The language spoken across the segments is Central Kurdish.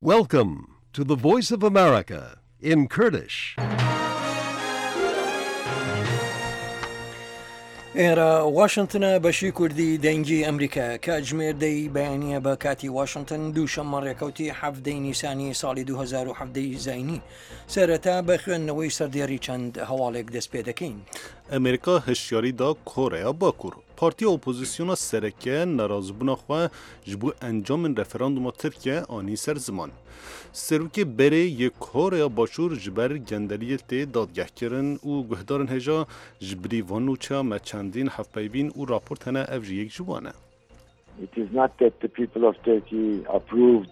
Welcome to the Voice of America in Kurdish. ئێرە واشنگتنە بەشی کوردی دەنگی ئەمریکا کاتژمێر دەی بەیانیە بە کاتی واشنگتن دووشەممە ڕێکەوتی حەفدەی نیسانی ساڵی 2017 زینی سەرەتا بە خوێندنەوەی سەردێڕی چەند هەواڵێک دەست پێ دەکەین. ئەمریکا هشیاری دا کۆرەیا باکوور پارتیا ئۆپۆزیسیۆنا سەرەکیە نەرازبوونا خۆ ji bo encamên referanduma Tirkiye anî ser ziman. Serokê berê yê Koreya Başûr ji ber gendeliyê tê dadgehkirin û guhdarên hêja ji birîvanûça me çendîn hevpeyvîn û raport hene ev ji yek ji wan e. It is not that the people of Turkey approved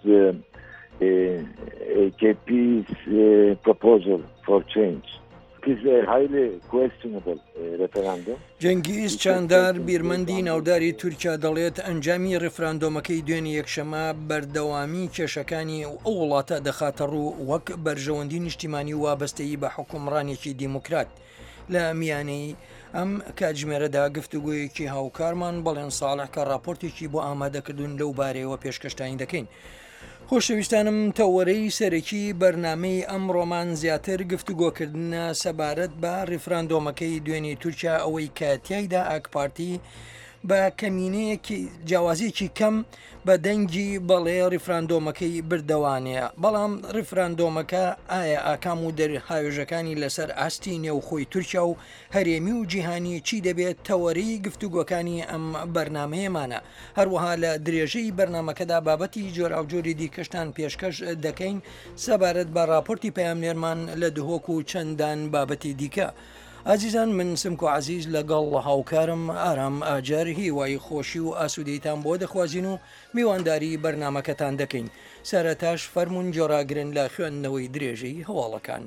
AKP's proposal for change. It is a highly questionable referendum. جەنگیز چاندار بیرمەندی ناوداری تورکیا دەڵێت ئەنجامی ڕفراندۆمەکەی دوێنێ یەکشەمە بەردەوامی کێشەکانی ئەو وڵاتە دەخاتە ڕوو وەک بەرژەوەندی نیشتیمانی وابەستەیی بە حکومڕانێکی دیموکرات. لە میانەی ئەم کاتژمێرەدا گفتوگویەکی هاوکارمان بەڵێن ساڵح کە راپۆرتێکی بۆ ئامادەکردن لەو بارەیەوە پێشکەشتانی دەکەین. خۆشەویستانم تەوەرەی سەرەکی بەرنامەی ئەمڕۆمان زیاتر گفتوگۆکردنە سەبارەت بە ڕفراندۆمەکەی دوێنێ تورکیا ئەوەی کە تیایدا ئاکپارتی بە کەمینەیەکی جیاوازیەکی کەم بە دەنگی بەڵێ ڕفراندۆمەکەی بردەوانەیە بەڵام ڕفراندۆمەکە ئایا ئاکام و دەرهاوێژەکانی لەسەر ئاستی نێوخۆی تورکیا و هەرێمی و جیهانی چی دەبێت تەوەرەی گفتوگۆکانی ئەم بەرنامەیەمانە هەروەها لە درێژەی بەرنمەکەدا بابەتی جۆراوجۆری دیکەشتان پێشکەش دەکەین سەبارەت بە راپۆرتی پەیامنێرمان لە دهۆک و چەندان بابەتی دیکە. ئازیزان من سمک و عزیز لەگەڵ هاوکارم ئارام ئاجار هیوای خۆشی و ئاسوودەیتان بۆ دەخوازین و میوانداری بەرنمەکەتان دەکەین. سەرەتاش فەرمونون جۆراگرن لە خوێندنەوەی درێژەی هەواڵەکان.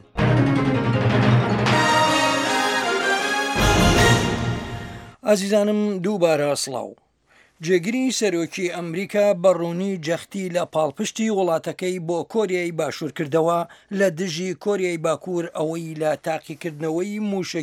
ئازیزانم دووبارە سڵاو. جێگیری سەرۆکی ئەمریکا بەڕوونی جەختی لە پاڵپشتی وڵاتەکەی بۆ کۆریای باشوور کردەوە لە دژی کۆریای باکوور ئەوەی لە تاقیکردنەوەی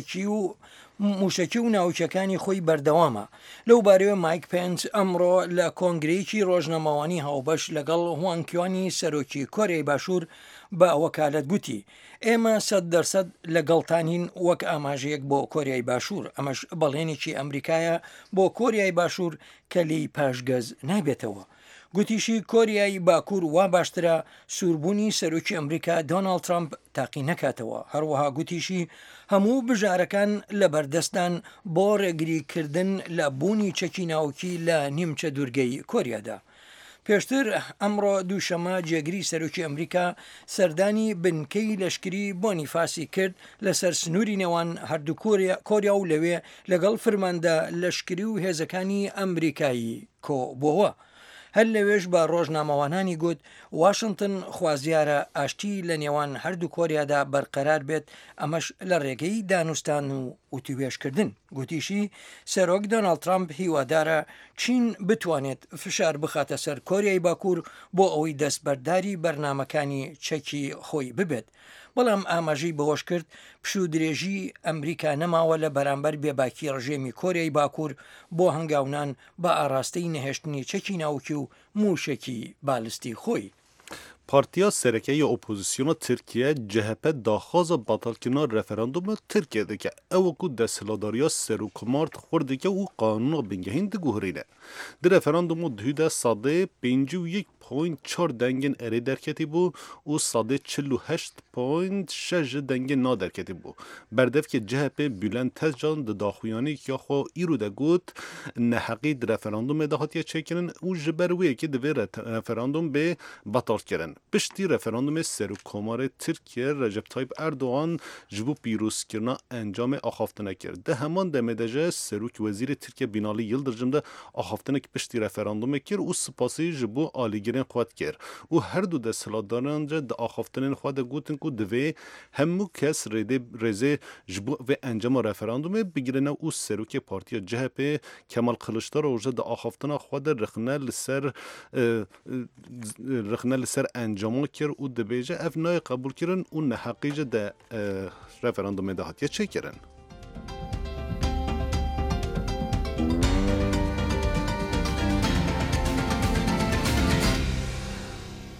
موشەکی و ناوچەکانی خۆی بەردەوامە. لەو بارەوە مایک پێنس ئەمڕۆ لە کۆنگرەیەکی ڕۆژنەماوانی هاوبەش لەگەڵ هوانکیوانی سەرۆکی کۆریای باشوور بە وەکالەت گوتی ئێمە 100% لەگەڵتانین وەک ئاماژەیەک بۆ کۆریای باشوور ئەمەش بەڵێنێکی ئەمریکایە بۆ کۆریای باشوور کە لی پاشگەز نابێتەوە. گوتیشی کۆریای باکوور وا باشترە سووربوونی سەرۆکی ئەمریکا دۆناڵد ترامپ تاقی نەکاتەوە. هەروەها گوتیشی هەموو بژارەکان لە بەردەستان بۆ ڕێگریکردن لە بوونی چەکی ناوکی لە نیمچە دوورگەی کۆریادا. پێشتر ئەمڕۆ دووشەمە جێگری سەرۆکی ئەمریکا سەردانی بنکەی لەشکری بۆنیفاسی کرد لەسەر سنووری نێوان هەردوو کۆریا و لەوێ لەگەڵ فرماندا لەشکری و هێزەکانی ئەمریکایی کۆبووە. هەر لەوێش بە ڕۆژنامەوانانی گوت واشنگتن خوازیارە ئاشتی لە نێوان هەردوو کۆریادا بەرقەرار بێت ئەمەش لە ڕێگەی دانوستان و وتوێشکردن. گوتیشی سەرۆک دۆناڵد ترامپ هیوادارە چین بتوانێت فشار بخاتە سەر کۆریای باکوور بۆ ئەوەی دەستبەرداری بەرنمەکانی چەکی خۆی ببێت. بەڵام ئاماژەی بەهۆش کرد پشوو درێژی ئەمریکا نەماوە لە بەرامبەر بێباکی ڕژێمی کۆریای باکوور بۆ هەنگاونان بە ئاراستەی نەهێشتنی چەکی ناوکی و موشکی بالستی خۆی. پارتیا سەرەکیە ئۆپۆزیسیۆنا Tirkiye CHP daxwaza batalkirina referanduma Tirkiye dike ew ku desthilatdariya serokkomart xwar dike û qanûna bingehîn diguherîne. Di referandumu dihû de sadê 51.4 dengên erê derketî bû û sadê 48.6 ji dengên na derketî bû. Berdevkê CHP Bülent Tezcan di daxuyaniyeka xwe îro de got neheqî di referandumê de hatiye çêkirin û ji ber wêyekê divê referandum bê batalkirin. Piştî referandumê serokkomarê Tirkiye Recep Tayyip Erdoğan ji bo pîrozkirina encamê axaftinê kir. Di heman demê de jî Serokê Wezîrê Tirkiye Binalî Yıldırım de axaftinekî piştî referandumê kir û spasî ji bo alîgirên xwe dikir. û her du desthilatdaran de di axaftinên xwe de gotin ku divê hemû kes rêzê ji bo vê encama referandumê bigirine û Serokê Partiya CHP Kemal Kılıçdaroğlu de axaftina xwe de rixne li ser encama kir û dibêje ev nayê qebûlkirin û neheqî jî de referandumê de hatiye çêkirin.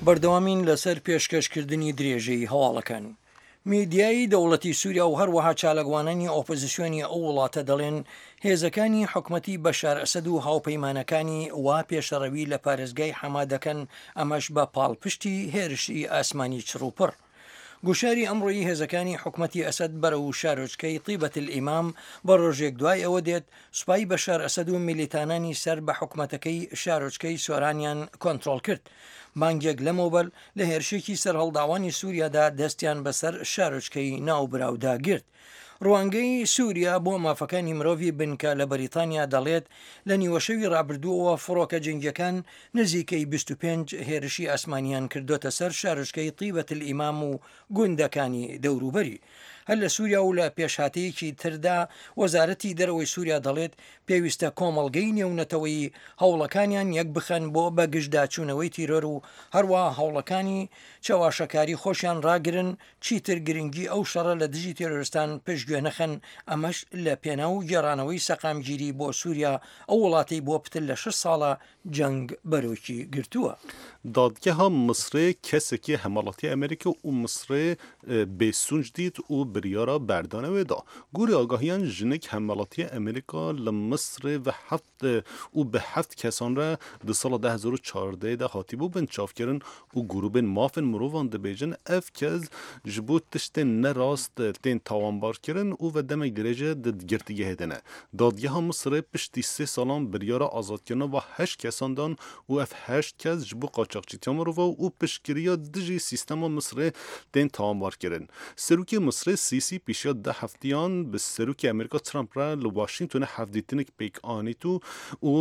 بەردەوامین لەسەر پێشکەشکردنی درێژەی هەواڵەکان. میدیایی دەوڵەتی سووریا و هەروەها چالەگوانانی ئۆپۆزیسیۆنی ئەو وڵاتە دەڵێن هێزەکانی حکومەتی بەشار ئەسەد و هاوپەیمانەکانی وا پێشەڕەوی لە پارێزگای حەما دەکەن، ئەمەش بە پاڵپشتی هێرشی ئاسمانی چڕوپڕ. گوشاری ئەمڕۆیی هێزەکانی حکومەتی ئەسەد بەرە و شارۆچکەی تیبەت الئیمام بە ڕۆژێک دوای ئەوە دێت سوپای بەشار ئەسەد و میلیتانانی سەر بە حکومەتەکەی شارۆچکەی سۆرانیان کۆنتڕۆڵ کرد. مانگێک لەمەوبەر لە هێرشێکی سەر هەڵداوانی سووریادا دەستیان بەسەر شارۆچکەی ناوبراودا گرت. ڕوانگەی سووریا بۆ مافەکانی مرۆڤی بنکە لە بەریتانیا دەڵێت لە نیوەشەوی ڕابردووەوە فڕۆکە جنگیەکان نزیکەی 25 هێرشی ئاسمانیان کردوتە سەر شارۆچکەی تیبەت الئیمام و گوندەکانی دەوروبەری. هەر لە سووریا و لە پێشهاتەیەکی تردا وەزارەتی دەرەوەی سووریا دەڵێت پێویستە کۆمەڵگەی نێونەتەوەی هەوڵەکانیان یەک بخەن بۆ بەگشتداچوونەوەی تیرۆر و هەروە هەوڵەکانی چاواشەکاری خۆشیان ڕاگرن چیتر گرنگی ئەو شەڕە لە دژی تێرۆریستان پشتگوێ نەخەن. ئەمەش لە پێناو گێڕانەوەی سەقامگیری بۆ سووریا ئەو وڵاتی بۆ پتر لە 6 ساڵە جەنگ بەرۆکی گرتووە. دادگەها مصرê kesekî hemalatiya Amerîka û Misrê bêsûnc dît û biryara berdana wê da. Gurê agahiyan jinik hemalatiya Amerîka li Misrê ve û bi 7 kesan re di sala 2014 de hatîbû bin çavkirin û grûbên mafên mirovan dibêjin ev kes ji bo tiştên nerast tên tawanbarkirin û ve demek dirêje di girtîgehê de ne. Dadgeha Misrê piştî 3 salan biryara azadkirina ve 8 kesan dan û ev 8 kes ji bo qaçaxçîtiya mirova û piştgiriya dijî sîstema Misrê tên tawanbarkirin. Serokê Misrê Sîsî pêşiya 10 heftiyan bi Serokê Amerîka Trump re li Washingtonê hevdîtinek pêk anît û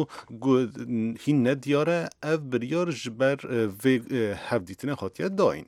hîn nediyar e ev biryar ji ber vê hevdîtinê hatiye dayîn.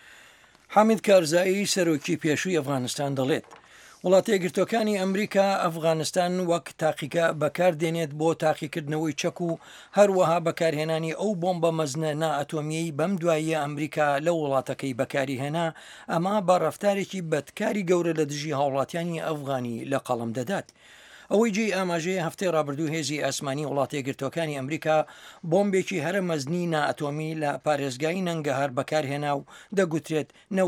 حامید کارزایی سەرۆکی پێشووی ئەفغانستان دەڵێت وڵاتە یەکگرتوەکانی ئەمریکا ئەفغانستان وەک تاقیکە بەکاردێنێت بۆ تاقیکردنەوەی چەک و هەروەها بەکارهێنانی ئەو بۆمبە مەزنە نائەتۆمیەی بەم دواییە ئەمریکا لە وڵاتەکەی بەکاری هێنا، ئەمە بە ڕەفتارێکی بەدکاری گەورە لە دژی هاوڵاتیانی ئەفغانی لە قەڵم دەدات. ئەوەی جێی ئاماژەیە هەفتەی ڕابردوو هێزی ئاسمانی وڵاتە یەکگرتوەکانی ئەمریکا بۆمبێکی هەرە مەزنی نائەتۆمی لە پارێزگای نەنگەهار بەکارهێنا و دەگوترێت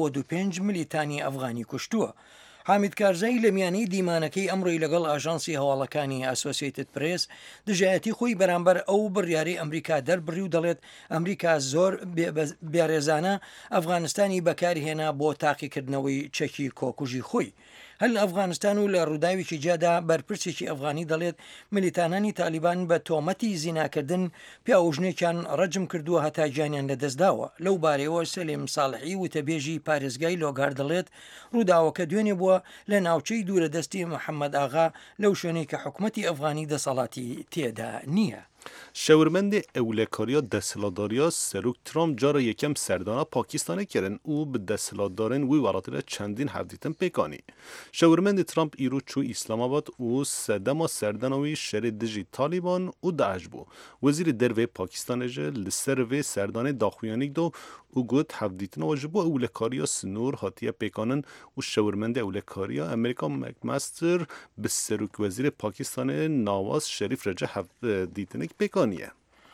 95 ملیتانی ئەفغانی کوشتووە. حامید کارزایی لە میانەی دیمانەکەی ئەمڕۆی لەگەڵ ئاژانسی هەواڵەکانی ئەسۆسییتد پرێس دژایەتی خۆی بەرامبەر ئەو بڕیارەی ئەمریکا دەربڕی و دەڵێت ئەمریکا زۆر بێڕێزانە ئەفغانستانی بەکارهێنا بۆ تاقیکردنەوەی چەکی کۆکوژی خۆی. هەل لە ئەفغانستان و لە ڕووداوێکی جادا بەرپرسێکی ئەفغانی دەڵێت ملیتانانی تالیبان بە تۆمەتی زیناکردن پیاوژنێکیان ڕەجم کردووە هەتا گیانیان لەدەستداوە. لەو بارەوە سەلێم ساڵحی وتەبێژی پارێزگای لۆگار دەڵێت ڕووداوەکە دوێنێ بووە لە ناوچەی دوورەدەستی محەممەد ئاغا لەو شوێنەی کە حکوومەتی ئەفغانی دەسەڵاتی تێدا نییە. Şewrmendê ewlekariya desthilatdariya Serok Trump cara yekem serdana Pakistanê kirin û bi desthilatdarên wî welatî re çendîn hevdîtin pêkanî. Şewrmendê Trump îro çû İslamabad û sedema serdana wî şerê dijî Taliban û Daeş bû. Wezîrê dervê Pakistanê ji li ser vê serdanê daxuyanîk da û got hevdîtina we ji bo ewlekariya sinûr hatiye pêkanin û şewrmendê ewlekariya Amerîka McMaster bi Serokvezîrê Pakistanê Nawaz Şerîf re hevdîtinek pêkaniye.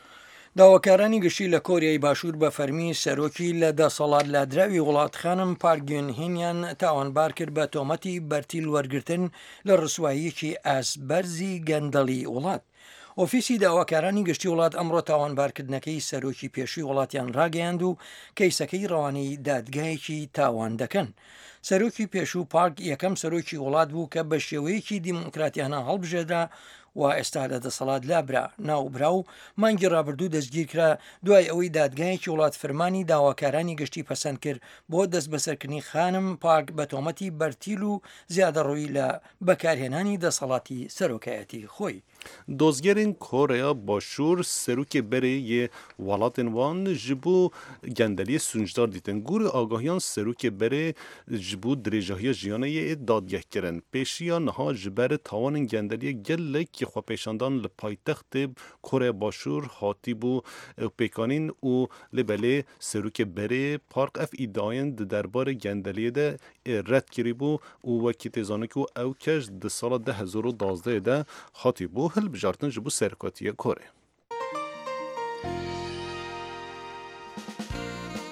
داواکارانی گشتی لە کۆریای باشوور بە فەرمی سەرۆکی لە دەسەڵات لادراوی وڵاتخانم پارگێنهێنیان تاوانبار کرد بە تۆمەتی بەرتیل وەرگرتن لە ڕسواییەکی ئاسبەرزی گەندەڵی وڵات. ئۆفیسی داواکارانی گشتی وڵات ئەمڕۆ تاوانبارکردنەکەی سەرۆکی پێشووی وڵاتیان ڕاگەیاند و کەیسەکەی ڕەوانەی دادگایەکی تاوان دەکەن. سەرۆکی پێشوو پارک یەکەم سەرۆکی وڵات بوو کە بە شێوەیەکی دیموکراتیانە هەڵبژێدا و ئێستا لە دەسەڵات لابرا ناوبرا و مانگی ڕابردوو دەستگیر کرا دوای ئەوەی دادگایەکی وڵات فەرمانی داواکارانی گشتی پەسەند کرد بۆ دەست بەسەرکردنی خانم پارک بە تۆمەتی بەرتیل و زیادەڕۆیی لە بەکارهێنانی دەسەڵاتی سەرۆکایەتی خۆی. Dozgerên Koreya Başûr serokê berê yê welatên wan ji bo gendeliyê sunjdar dîtin. Gurê agahiyan serokê berê ji bo dirêjahiya jiyanê dadgeh kirin. Pêşiya niha ji ber tawanên gendeliyê gelekî xwepêşandan li paytextê Koreya Başûr hatî bû pêkanîn û li belê serokê berê park ev îdiayên di derbarê gendeliyê de red kirîbû û wekî têzanî ku ew kes di sala 2012 de hatî bû hilbijartin ji bo seroketiya Kore.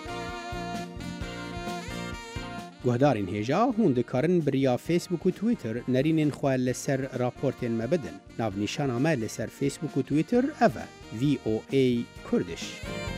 گهدارین هێژا هون دikarin biriya Facebook û Twitter nerînên xwe li ser raportên me bidin. Navnîşana me li ser Facebook û Twitter ev e VOA Kurdish.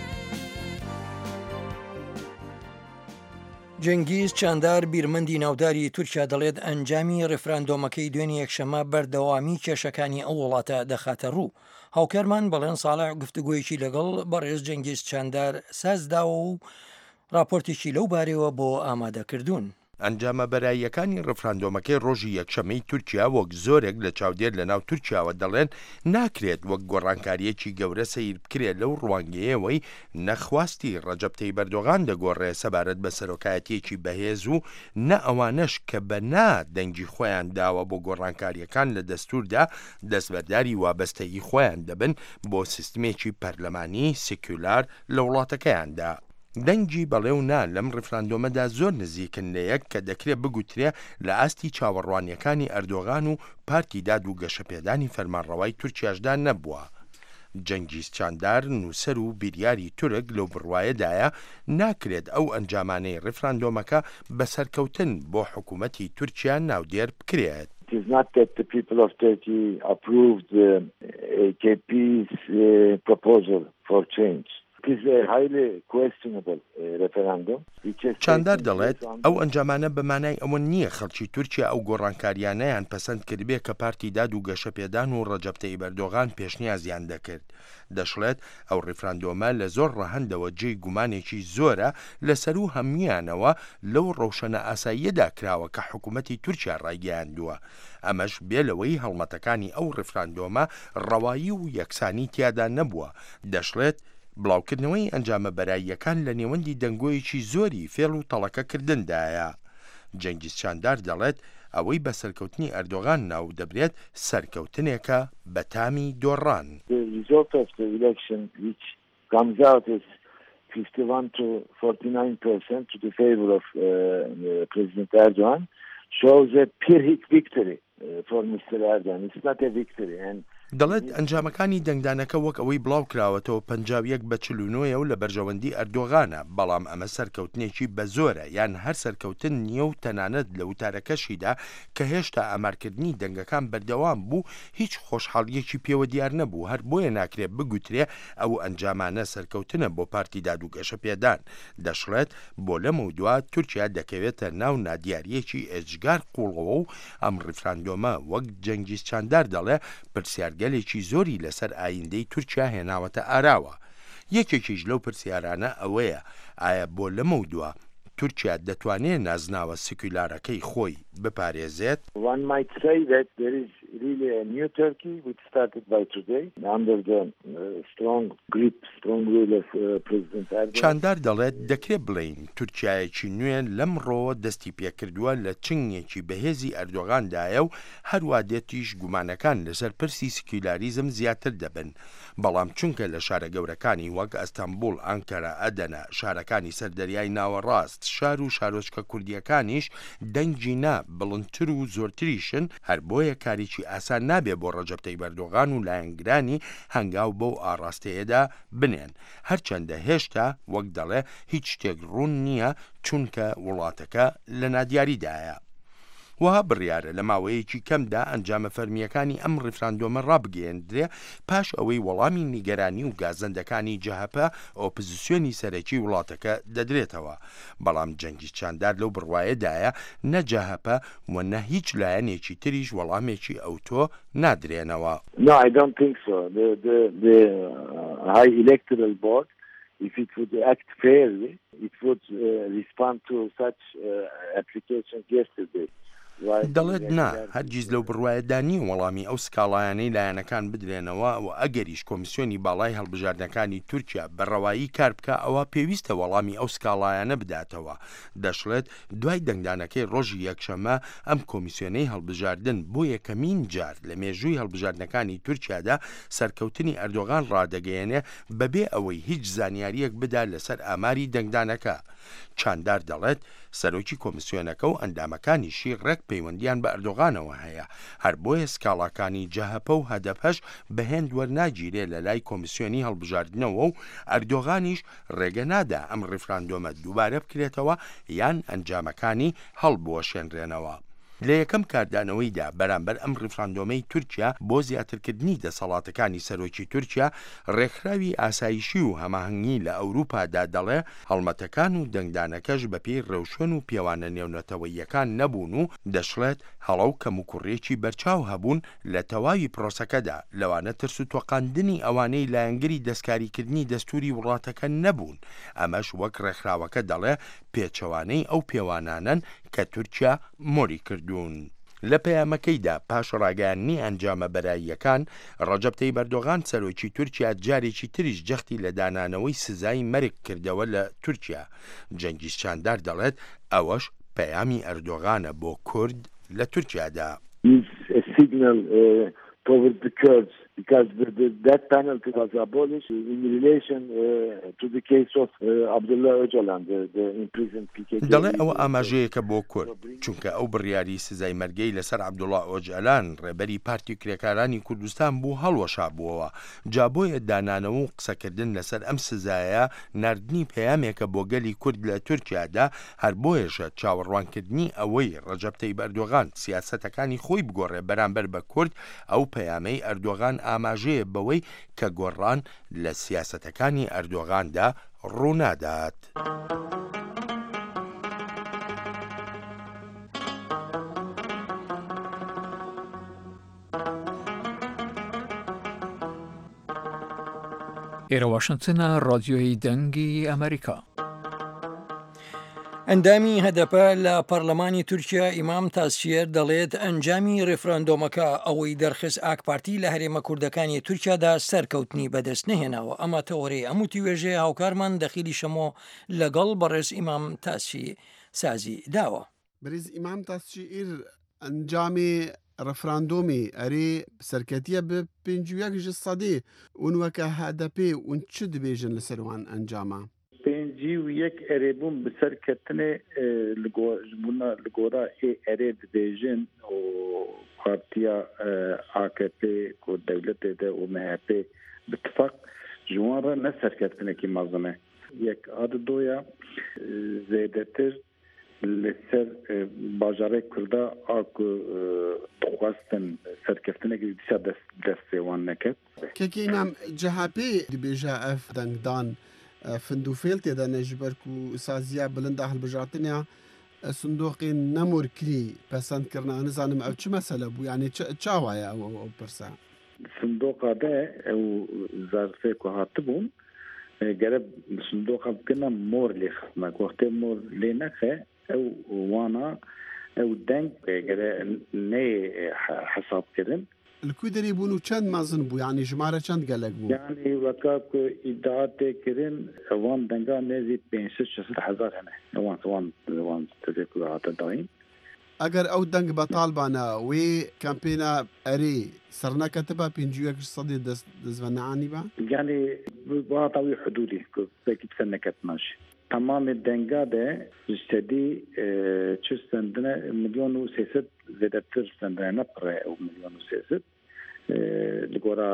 جەنگیز چاندار بیرمەندی ناوداری تورکیا دەڵێت ئەنجامی ڕێفراندۆمەکەی دوێنێ یەکشەمە بەردەوامی کێشەکانی ئەو وڵاتە دەخاتە ڕوو. هاوکارمان بەڵێن ساڵح گفتوگویەکی لەگەڵ بەڕێز جەنگیز چاندار سازداوە و راپۆرتێکی لەو بارەوە بۆ ئامادەکردوون. ئەنجامە بەراییەکانی ڕێفراندۆمەکەی ڕۆژی یەکشەمەی تورکیا وەک زۆرێک لە چاودێر لە ناو تورکیاوە دەڵێن ناکرێت وەک گۆڕانکاریەکی گەورە سەیر بکرێت لەو ڕوانگەیەوەی نەخواستی ڕەجەب تەیب ئەردۆغان دەگۆڕێ سەبارەت بە سەرۆکایەتیەکی بەهێز و نە ئەوانەش کە بەنا دەنگی خۆیان داوە بۆ گۆڕانکاریەکان لە دەستوردا دەستبەرداری وابەستەیی خۆیان دەبن بۆ سیستمێکی پەرلەمانی سیکولار لە وڵاتەکەیاندا. دەنگی بەڵێونا لەم ڕێفراندۆمەدا زۆر نزیکن لە یەک کە دەکرێت بگوترێ لە ئاستی چاوەڕوانیەکانی ئەردۆغان و پارتی داد و گەشەپێدانی فەرمانڕەوای تورکیاشدا نەبووە. جەنگیز چاندار نووسەر و بیریاری تورک لەو بڕوایەدایە ناکرێت ئەو ئەنجامانەی ڕێفراندۆمەکە بەسەرکەوتن بۆ حکوومەتی تورکیا ناودێر بکرێت. It is not that the people of Turkey approved AKP's proposal for change. It is a highly questionable referendum. چاندار دەڵێت ئەو ئەنجامانە بەمانای ئەوە نییە خەڵکی تورکیا ئەو گۆڕانکاریانەیان پەسەند کردبێ کە پارتی داد و گەشەپێدان و ڕەجەب تەیب ئەردۆغان پێشنیازیان دەکرد. دەشڵێت ئەو ڕێفراندۆمە لە زۆر ڕەهەندەوە جێی گومانێکی زۆرە لەسەر و هەمویانەوە لەو ڕەوشەنە ئاساییەدا کراوە کە حکوومەتی تورکیا ڕایگەیاندووە. ئەمەش بێلەوەی هەڵمەتەکانی ئەو ڕێفراندۆمە ڕەوایی و یەکسانی تیادا نەبووە. دەشڵێت بڵاوکردنەوەی ئەنجامە بەراییەکان لە نێوەندی دەنگۆیەکی زۆری فێڵ و تەڵەکەکردندایە. جەنگیز چاندار دەڵێت ئەوەی بە سەرکەوتنی ئەردۆغان ناو دەبرێت سەرکەوتنێکە بە تامی دۆڕان. The result of the election which comes out is 51 to 49% to the favor of President Erdogan shows a Pyrrhic victory for Mr. Erdogan. It's not a victory and دەڵێت ئەنجامەکانی دەنگدانەکە وەک ئەوەی بڵاو کراوەتەوە 51-49 و لە بەرژەوەندی ئەردۆغانە، بەڵام ئەمە سەرکەوتنێکی بە زۆرە یان هەر سەرکەوتن نییە و تەنانەت لە وتارەکەشیدا کە هێشتا ئامارکردنی دەنگەکان بەردەوام بوو هیچ خۆشحاڵیەکی پێوە دیار نەبوو، هەر بۆیە ناکرێت بگوترێ ئەو ئەنجامانە سەرکەوتنە بۆ پارتی داد و گەشەپێدان. دەشڵێت بۆ لەمە دوات تورکیا دەکەوێتە ناو نادیاریەکی ئێجگار قوڵەوە و ئەم ڕێفراندۆمە وەک جەنگیز چاندار دەڵێ پرسیارگەلێکی زۆری لەسەر ئایندەی تورکیا هێناوەتە ئاراوە. یەکێکیش لەو پرسیارانە ئەوەیە ئایا بۆ لەمە دووە تورکیا دەتوانێت نازناوە سیکولارەکەی خۆی بپارێزێت؟ One might say that there is really a new Turkey which started by today under the strong rule of President Erdogan. چاندار دەڵێت دەکرێت بڵین تورکیایەکی نوێن لەمڕۆ دەستی پێکردووە لە چنگێکی بەهێزی ئەردۆغاندایە و هەروە دێتیش گومانەکان لەسەر پرسی سیکولاریزم زیاتر دەبن. بەڵام چونکە لە شارە گەورەکانی وەک ئەستەمبول، ئەنکەرە، ئەدەنە، شارەکانی سەردەریای ناوەڕاست، شار و شارۆچکە کوردیەکانیش دەنگی نا بڵندتر و زۆرتریشن، هەر بۆیە کاریی ئاسان نابێ بۆ ڕەجەب تەیب ئەردۆغان و لایەنگرانی هەنگاو بەو ئاڕاستەیەدا بنێن، هەرچەندە هێشتا وەک دەڵێ هیچ شتێک ڕوون نییە چونکە وڵاتەکە لە نادیاریدایە. وها بڕیارە لە ماوەیەکی کەمدا ئەنجامە فەرمیەکانی ئەم ڕێفراندۆمە ڕابگەیەندرێ پاش ئەوەی وەڵامی نیگەرانی و گازەندەکانی جەهەپە ئۆپۆزیسیۆنی سەرەکی وڵاتەکە دەدرێتەوە. بەڵام جەنگیز چاندار لەو بڕوایەدایە نە جەهەپە و نە هیچ لایەنێکی تریش وەڵامێکی ئەوتۆ نادرێنەوە. No, I don't think so. The High Electoral Board, if it would act fairly, it would respond to such applications yesterday. دەڵێت نا هەرگیز لەو بڕوایەدانی وەڵامی ئەو سکاڵایانەی لایەنەکان بدرێنەوە و ئەگەریش کۆمیسیۆنی باڵای هەڵبژاردنەکانی تورکیا بەڕەوایی کار بکە ئەوە پێویستە وەڵامی ئەو سکاڵایانە بداتەوە. دەشڵێت دوای دەنگدانەکەی ڕۆژی یەکشەمە ئەم کۆمیسیۆنەی هەڵبژاردن بۆ یەکەمین جار لە مێژووی هەڵبژاردنەکانی تورکیادا سەرکەوتنی ئەردۆغان ڕادەگەیەنێ بەبێ ئەوەی هیچ زانیاریەک بدا لەسەر ئاماری دەنگدانەکە. چاندار دەڵێت سەرۆکی کۆمیسیۆنەکە و ئەندامەکانیشی ڕێک پەیوەندیان بە ئەردۆغانەوە هەیە، هەر بۆیە سکاڵاکانی جەهەپە و هەدەفەش بەهێند وەرناگیرێ لە لای کۆمیسیۆنی هەڵبژاردنەوە و ئەردۆغانیش ڕێگە نادا ئەم ڕیفراندۆمە دووبارە بکرێتەوە یان ئەنجامەکانی هەڵبوەشێنرێنەوە. لە یەکەم کاردانەوەیدا بەرامبەر ئەم ڕیفراندۆمەی تورکیا بۆ زیاترکردنی دەسەڵاتەکانی سەرۆکی تورکیا ڕێکخراوی ئاسایشی و هەماهەنگی لە ئەوروپادا دەڵێ هەڵمەتەکان و دەنگدانەکەش بەپێی ڕێوشوێن و پێوانە نێونەتەوەیەکان نەبوون و دەشڵێت هەڵەو کەم و کوڕێکی بەرچاو هەبوون لە تەواوی پرۆسەکەدا، لەوانە ترس و تۆقاندنی ئەوانەی لایەنگری دەستکاریکردنی دەستوری وڵاتەکە نەبوون. ئەمەش وەک ڕێکخراوەکە دەڵێ پێچەوانەی ئەو پێوانانن کە تورکیا مۆری کردوون. لە پەیامەکەیدا پاش ڕاگەیاندنی ئەنجامە بەراییەکان ڕەجەب تەیب ئەردۆغان سەرۆکی تورکیا جارێکی تریش جەختی لە دانانەوەی سزای مەرگ کردەوە لە تورکیا. جەنگیز چاندار دەڵێت ئەوەش پەیامی ئەردۆغانە بۆ کورد لە تورکیادا. Towards the Kurds, because the death penalty was abolished in relation to the case of Abdullah Öcalan, the imprisoned PKK. دەڵێ ئەوە ئاماژەیەکە بۆ کورد، چونکە ئەو بڕیاری سزای مەرگەی لەسەر عەبدوڵڵا ئۆجەلان ڕێبەری پارتی کرێکارانی کوردستان بوو هەڵوەشابووەوە. جا بۆیە دانانەوە و قسەکردن لەسەر ئەم سزایە ناردنی پەیامێکە بۆ گەلی کورد لە تورکیادا، هەر بۆیەشە چاوەڕوانکردنی ئەوەی ڕەجەب تەیب ئەردۆغان سیاسەتەکانی خۆی بگۆڕێ بەرامبەر بە کورد ئەو پەیامەی ئەردۆغان ئاماژەیە بەوەی کە گۆڕان لە سیاسەتەکانی ئەردۆغاندا ڕوونادات. ئێرە واشنگتنە ڕادیۆی دەنگی ئەمریکا. ئەندامی هەدەپە لە پەرلەمانی تورکیا ئیمام تاسچیەر دەڵێت ئەنجامی ڕێفراندۆمەکە ئەوەی دەرخست ئاک پارتی لە هەرێمە کوردەکانی تورکیادا سەرکەوتنی بەدەست نهێناوە. ئەمە تەوەڕێی ئەموتی وێژێ هاوکارمان دەخیلی شەمۆ لەگەڵ بەڕێز ئیمام تاسچی سازی داوە. بەڕێز ئیمام تاسچیئیر ئەنجامی ڕەفراندۆمی ئەرێ سەرکەتیە بە 51% ونوەکە هەدەپێ ون چ دەبێژن لەسەروان ئەنجامە؟ یەک ئەرێبوون بسەرکەتنێ li gora erê dibêjin û partiya AKP ku dewletê de û MHP bittifaq ji wan re ne serkettinekî mezin e. Yek adı doya zêdetir li ser bajarê Kurda a ku dixwastin serkeftinekî dîsa destê wan neket. Kekê îmam CHP dibêje ev dengdan فندوفێل تێدا نەژبەر و سازیە بلندا هەڵبژاتنیا سندۆقی نەمۆرکری پەسەندکردنا نزانم ئەو چ مەسەلە بوو یعنی چاوایە ئەو پرسە سندۆقا دە ئەو زارفێک و هاتبوون گەرە سندۆقا بکەنە مۆر لێ خستمە وەختێ مۆر لێ نەخێ ئەو وانە ئەو دەنگ گەرە نێ حسابکردن لکوی دەری بوون و چەند مەزن بوو یعنی ژمارە چەند گەلک بوو یعنی وەکا کو ئیدعا تێکردن ئەوان دەنگا نێزی 500,000 هەنە ئەوان تێک هاتە داین ئەگەر ئەو دەنگ بەتاڵبانە وێ کەمپێنە ئەرێ سەرنەکەتە بە 51% دەستڤەنەعانی بە یعنی واتاوی حدودی بێکی بسەر نەکەتناش تمام دەنگا دە جدی چ سندنە 1,300,000 زێدەتر سندنە نەپڕێ ئەو 1,300,000 لەگۆرە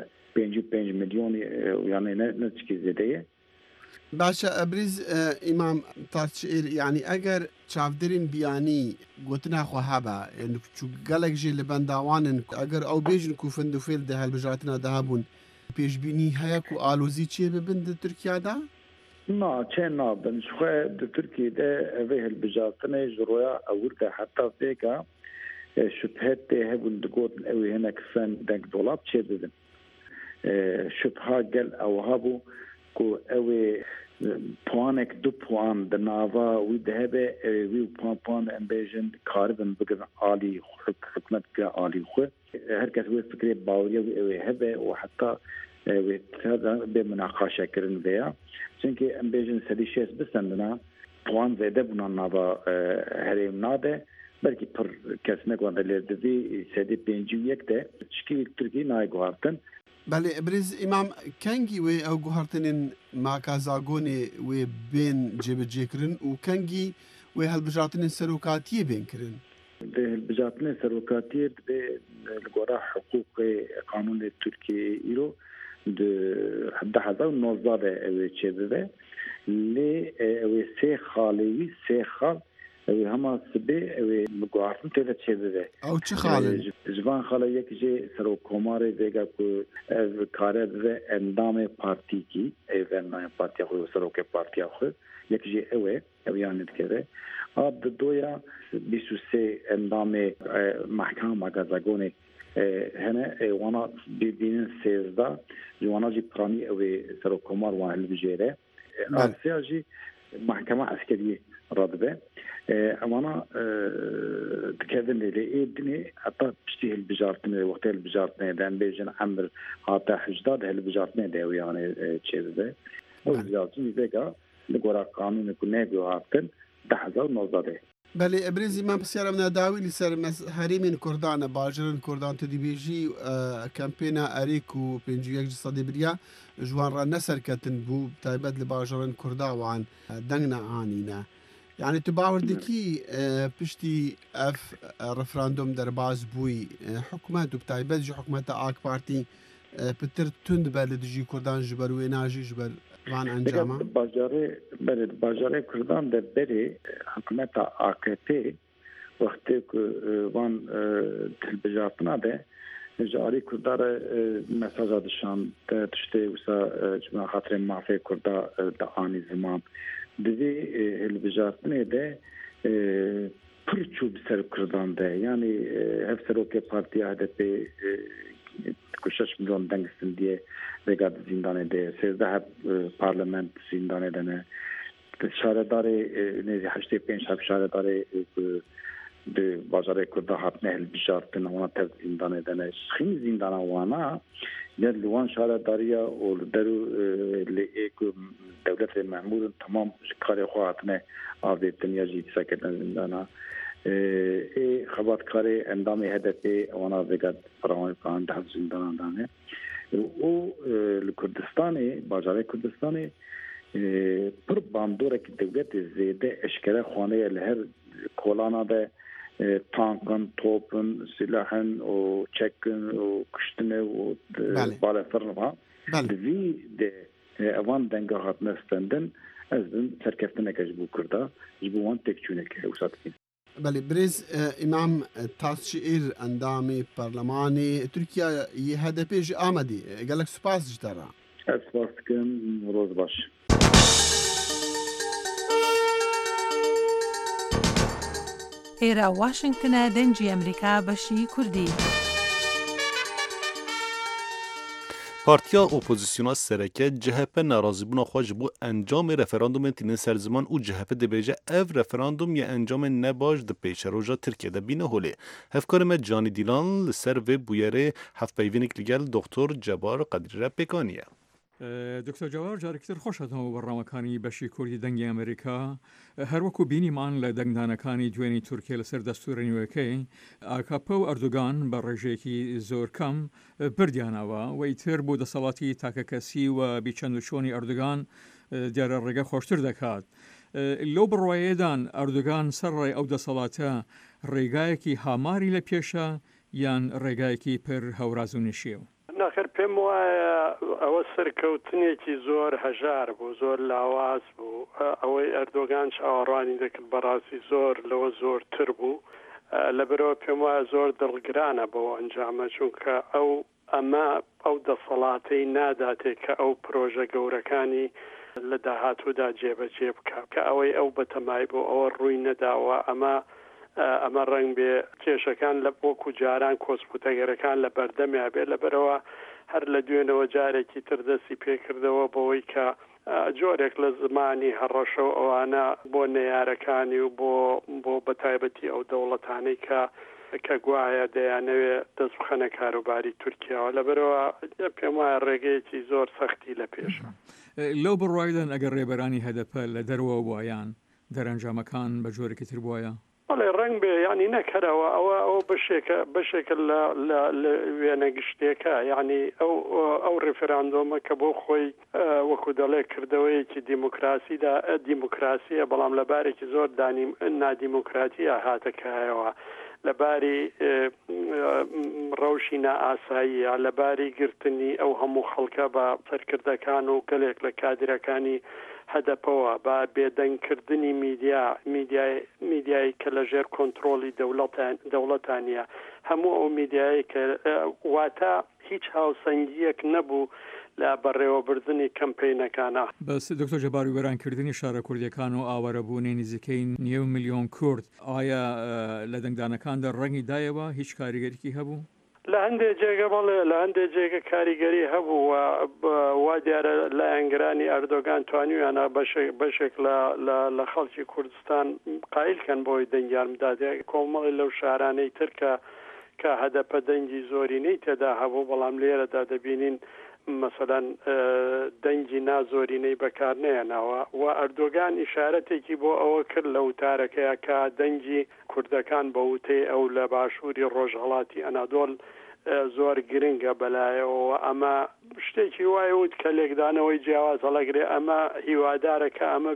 5 ملیۆنی یانێ نەچکی زێدەیە باشە ئەبریز ئیمام تاچئیر یعنی ئەگەر چاودرین بیانی گوتناخوا هەبە گەلێک ژێ لە بەنداوانن ئەگەر ئەو بێژن و فندوفێل دە هەلبژاتنە دەهابوون پێشبینی هەیە و ئالۆزی چیە ببن لە تورکیادا؟ نا چه نابن شخوه د ترکیه ده اوه البجاتنه جرویا اورده حتی فیکا شبهت ده هبون دگوتن اوه هنک فن دنگ دولاب چه ببن شبها گل او هابو کو اوه پوانک 2 پوان د ناوا وی ده هبه وی پوان امبیجن کاربن بگن عالی حکمت که عالی خواه هر کس وی فکری باوریه اوه هبه و حتی هذا بمناقشه كرن بها چونکه ام بیژن سدی شیس بسندنا پوان زیاده بنا نابا هریم ناده بلکه پر کس نگوانده لیردوی سدی 51 ده چکی ترکی نای گوارتن بله ابرز امام کنگی و او گوهرتنین ماکازاگونی و بین جبجیکرن و کنگی و هالبجاتنین سروکاتی بین کرن البجاتنين سروكاتير لقراء حقوق قانون التركي إيرو حتى حذا النظارة أو شيء اللي أو سي خالي سي خال أو هما سبي أو لقراء تلا شيء أو شخال جوان خالي يكجي سرو كوماري ذيك كاره ذا اندام بارتي كي اندام بارتي أخو سرو كبارتي أخو يكجي أو يعني كذا هاد دويا بيسوسي اندام محكمة ماغازاغوني هنا وانا بين سيزدا جوانا جي براني او سرو كومار وان البجيره اسياجي محكمة عسكرية رادبه وانا تكذن لي ادني حتى بشتي البجارتني وقت البجارتني دان بيجن عمر حتى حجداد البجارتني ده يعني تشيزه البجارتني ذاك لقرا قانون كنا بيوافقن دحزه نوزاده بله ابرزی من بسیار من داوی لسر هریمین کردان باجرن کردان تدی بیجی کمپینا اریکو 51 بریا جوان را نسر کتن بو تایبت لباجرن کردا وان دنگنا عانینا يعني تباور دكي بشتي اف رفراندوم در باز بوي حكومات بتايبت جو حكومات اك بارتي بتر تند بلدجي كردان جبروي ناجي جبر وان انجاما باجاره کردان در بری حکومت AKP وقتی که وان تلبجاتنا ده جاری کردار مساج دشان تشته وسا جمع خاطر معفی کردا دعانی زمان دیدی تلبجاتنه ده پرچوب سر کردان ده یعنی هفسرو که پارتی HDP کشش میلیون دنگستن دیه وگاد زندانه ده 13 پارلمان زندانه دنه شهرداری نزی 85 شهرداری به بازار کرده هاتنه البشارتن اونا تر زندانه دنه خیلی زندانه وانا یاد لوان شهرداریا و درو لیک دولت مأمور تمام کار خواهتنه آویتن یا جیت سکتن زندانه خبات کاری اندام هدفی وانا وگاد فرامای پان ده زندان دانه او لکردستانی بازار کردستانی پر باندوره که دولت زیده اشکره خانه لهر کولانا ده تانکن توپن سلاحن و چکن و کشتنه و بالا فرنها وی ده اوان دنگه هات نستندن از دن سرکفتنه که جبو کرده جبو وان تکچونه که اوساد کن بله برز امام تاسشیر اندامی پارلمانی ترکیه یه هدفی جی آمدی گلک سپاس جدارا سپاس کن روز باش ئێرە واشنگتنە دەنگی ئەمریکا بەشی کوردی پارتیا اپوزیسیونا سرکه CHP ناراضیبونا خواج بو انجام رفراندوم تین سرزمان او CHP دبیجه اف رفراندوم یا انجام نباش د پیشروجا ترکیه ده بینه هولی هفکار ما جانی دیلان لسر و بویره هفت پیوینک لگل دکتر جبار قدیر پیکانیه دکتر جوار جارکتر خوش هاتم بەڕامەکانی بەشی کوردی دەنگی ئەمریکا هەروەکو بینیمان لە دەنگدانەکانی دوێنی تورکیە لەسەر دەستورە نوێەکەی ئاکاپە و ئەردوگان بە ڕێژەیەکی زۆر کەم بردیانەوە و ئیتر بۆ دەسەڵاتی تاکەکەسی و بیچەند و چۆنی ئەردوگان دیارە ڕێگە خۆشتر دەکات لەو بڕواایەدان ئەردوگان سەرڕێ ئەو دەسەڵاتە ڕێگایەکی هاماری لە پێشە یان ڕێگایەکی پر هەوراز و نشێو ناخر پێم وایە ئەوە سەرکەوتنێکی زۆر هەژار بوو زۆر لاواز بوو ئەوەی ئەردۆگان چاوەڕوانی دەکرد بەڕاستی زۆر لەوە زۆرتر بوو لەبەرەوە پێم وایە زۆر دڵگرانە بەوە ئەنجامە چونکە ئەو دەسەڵاتەی ناداتێ کە ئەو پرۆژە گەورەکانی لە داهاتوودا جێبەجێ بکە کە ئەوەی ئەو بەتەمای بۆ ئەوە ڕووی نەداوە ئەمە ڕنگ بێ کێشەکان لە وەکو جاران کۆسپوتەگەرەکان لە بەردەمیا بێ لەبەرەوە هەر لە دوێنەوە جارێکی تر دەستی پێکردەوە بەوەی کە جۆرێک لە زمانی هەڕەشە و ئەوانە بۆ نەیارەکانی و بۆ بەتایبەتی ئەو دەوڵەتانەی کە گوایە دەیانەوێت دەست بخەنە کاروباری تورکیاوە لەبەرەوە پێم وایە ڕێگەیەکی زۆر سەختی لە پێشە لەو بڕوایدان ئەگەر ڕێبەرانی هەدەپە لە دەرەوە بووایان دەرەنجامەکان بە جۆرێکی تر بووایە بەڵێ ڕنگ بێ ینی نەکەرەوە ئەوە بەشێکە لە وێنە گشتێکە یعنی ئەو ڕێفراندۆمە کە بۆ خۆی وەکو دەڵێ کردەوەیەکی دیموکراسیە بەڵام لەبارێکی زۆر نادیموکراتیە هاتەکایەوە لەباری ڕەوشی نائاساییە لەباری گرتنی ئەو هەموو خەڵکە بە سەرکردەکان و گەلێک لە کادرەکانی هەدەپەوە بە بێدەنگکردنی میدیایی کە لە ژێر کۆنتترۆلی دەوڵەتانە هەموو ئەو میدیایی کە واتە هیچ هاوسەنگیەک نەبوو لە بەڕێوەبردننی کەمپینەکانە. بەس دکتۆر جەباری وەرانکردنی شارە کوردیەکان و ئاوارەبوونی نزیکەی 9 ملیۆن کورد ئایا لە دەنگدانەکاندا ڕەنگی دایەوە هیچ کاریگەریکی هەبوو؟ لە هەندێک جێگە بەڵێ لە هەندێک جێگە کاریگەری هەبوو وا دیارە لە ئەنگرانی ئەردۆگان توانیویانە بەشێک لە خەڵکی کوردستان قایلکەن بۆی دەنگیان بدات کۆمەڵی لەو شارانەی ترکە کە هەدەپە دەنگی زۆرینەی تێدا هەبوو بەڵام لێرەدا دەبینین مثلەن دەنگی نازۆرینەی بەکارنەیەناوە و ئەردۆگان ئیشارەتێکی بۆ ئەوە کرد لە وتارەکەیە کە دەنگی کوردەکان بە وتەی ئەو لە باشووری ڕۆژهەڵاتی ئەنادۆڵ زۆر گرنگە بەلایەوە ئەمە شتێکی وایە وت کە لێکدانەوەی جیاواز هەڵەگرێ ئەمە هیوادارەکە ئەمە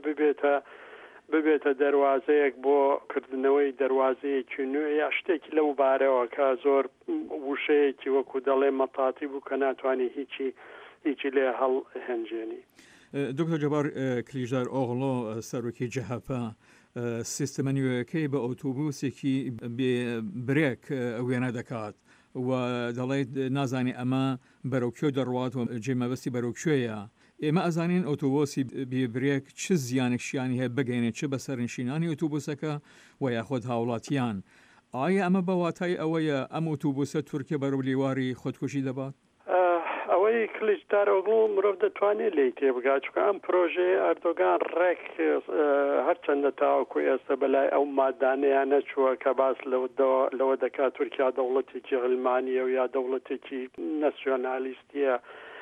ببێتە دەواازەیەک بۆ کردنەوەی دەواازەیەکی نوێ یا شتێکی لەو بارەوە کە زۆر وشەیەکی وەکو دەڵێ مەتاتی بوو کە ناتوانانی هیچی لێ هەڵ هەنجێنی. دکتۆر جەبار کلیژدار ئۆغڵۆ سەرۆکی جەهەپە سیستەمە نوێیەکەی بە ئۆتۆبوسێکی برێک وێنە دەکات و دەڵێت نازانی ئەمە بەرەوکوێ دەڕوات و جێمەبەستی بەرەوکوێیە. ئێمە ئەزانین ئۆتۆبۆسی بێبرێک چ زیانێکشیانی هەیە بگەینێت چه بەسەر نشینانی ئۆتۆبوسەکە و یاخۆت هاوڵاتیان. ئایا ئەمە بە واتای ئەوەیە ئەم ئۆتۆبوسە تورکیا بەرەو لێواری خۆدکوژی دەبات؟ ئەوەی کلیژدارۆگڵ مرۆڤ دەتوانێت لی تێبگات چکە ئەم پرۆژەیە ئەردۆگان ڕێک هەرچەندە تاوەکو ئێستا بەلای ئەو مادانەیە نەچووە کە باس لەوە دەکات تورکیا دەوڵەتێکی غلمانیە و یا دەوڵەتێکی نەسیۆنالیستیە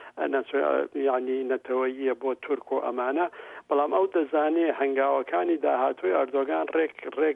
یعنی نەتەوەییە بۆ تورک و ئەمانە بەڵام ئەو دەزانێ هەنگاوەکانی داهاتووی ئەردۆگان ڕێک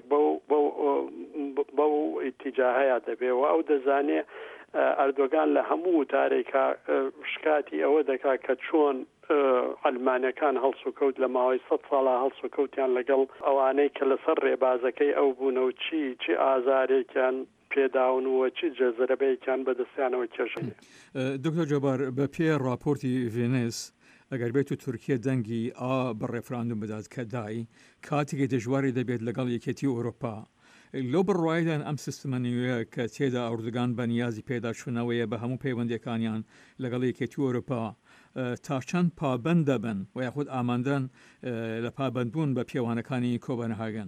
بەو ئیتیجاهەیە دەبێەوە ئەو دەزانێ ئەردۆگان لە هەموو وتارێکە شکاتی ئەوە دەکات کە چۆن ئەلمانەکان هەڵسوکەوت لە ماوەی 100 ساڵە هەڵسوکەوتیان لەگەڵ ئەوانەی کە لەسەر ڕێبازەکەی ئەو بوونە و چی ئازارێکیان پێداون وە چی جەزەرەبەیەکیان بەدەستیانەوە کێشەیە. دکتۆر جەبار بە پێ راپۆرتی ڤێنس ئەگەر بێت و تورکیا دەنگی بە ڕێفراندوم بدات کە دای کاتێکی دەژواری دەبێت لەگەڵ یەکێتی ئەوروپا لەو بڕوایدان ئەم سیستەمە نوێیە کە تێدا ئەردوگان بە نیازی پێداچوونەوەیە بە هەموو پەیوەندیەکانیان لەگەڵ یەکێتی ئەوروپا تا چەند پابەند دەبن و یاخود ئامادەن لە پابەندبوون بە پێوانەکانی کۆبەنهاگن.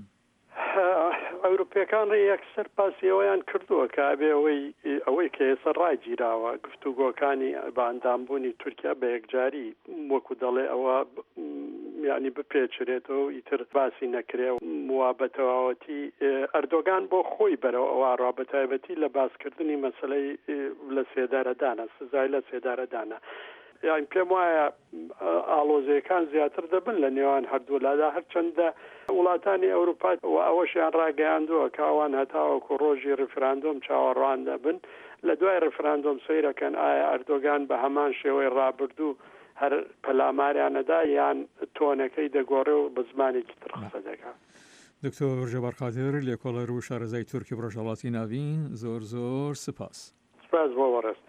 ئەوروپیەکان یەکسەر پاسیەوەیان کردووە کە ئەبێ ئەوەی کە ئێستا ڕایگیراوە گفتوگۆکانی بەئەندامبوونی تورکیا بە یەکجاری وەکو دەڵێ ئەوە یعنی بپێچرێتەوە و ئیتر باسی نەکرێ و موابەتەواوەتی ئەردۆگان بۆ خۆی بەرەوە ئەوە ڕابەتایبەتی لە باسکردنی مەسەلەی لە سێدارەدانە سزای لە سێدارەدانە. یان پێم وایە ئاڵۆزیەکان زیاتر دەبن لە نێوان هەردوولادا هەرچەندە وڵاتانی ئەوروپا و ئەوەشیان ڕاگەیاندووە کاوان هەتاوەکو ڕۆژی ڕفراندۆم چاوەڕوان دەبن لە دوای ڕفراندۆم سەیرەکەن ئایا ئەردۆگان بە هەمان شێوەی ڕابردوو هەر پەلاماریانەدا یان تۆنەکەی دەگۆڕێ و بە زمانێکی تر قسە دەکات. دکتۆر جەبار قادر لێکۆڵەر و شارەزای تورکی ڕۆژهەڵاتی ناوین زۆر سپاس. سپاس بۆ وەڕست.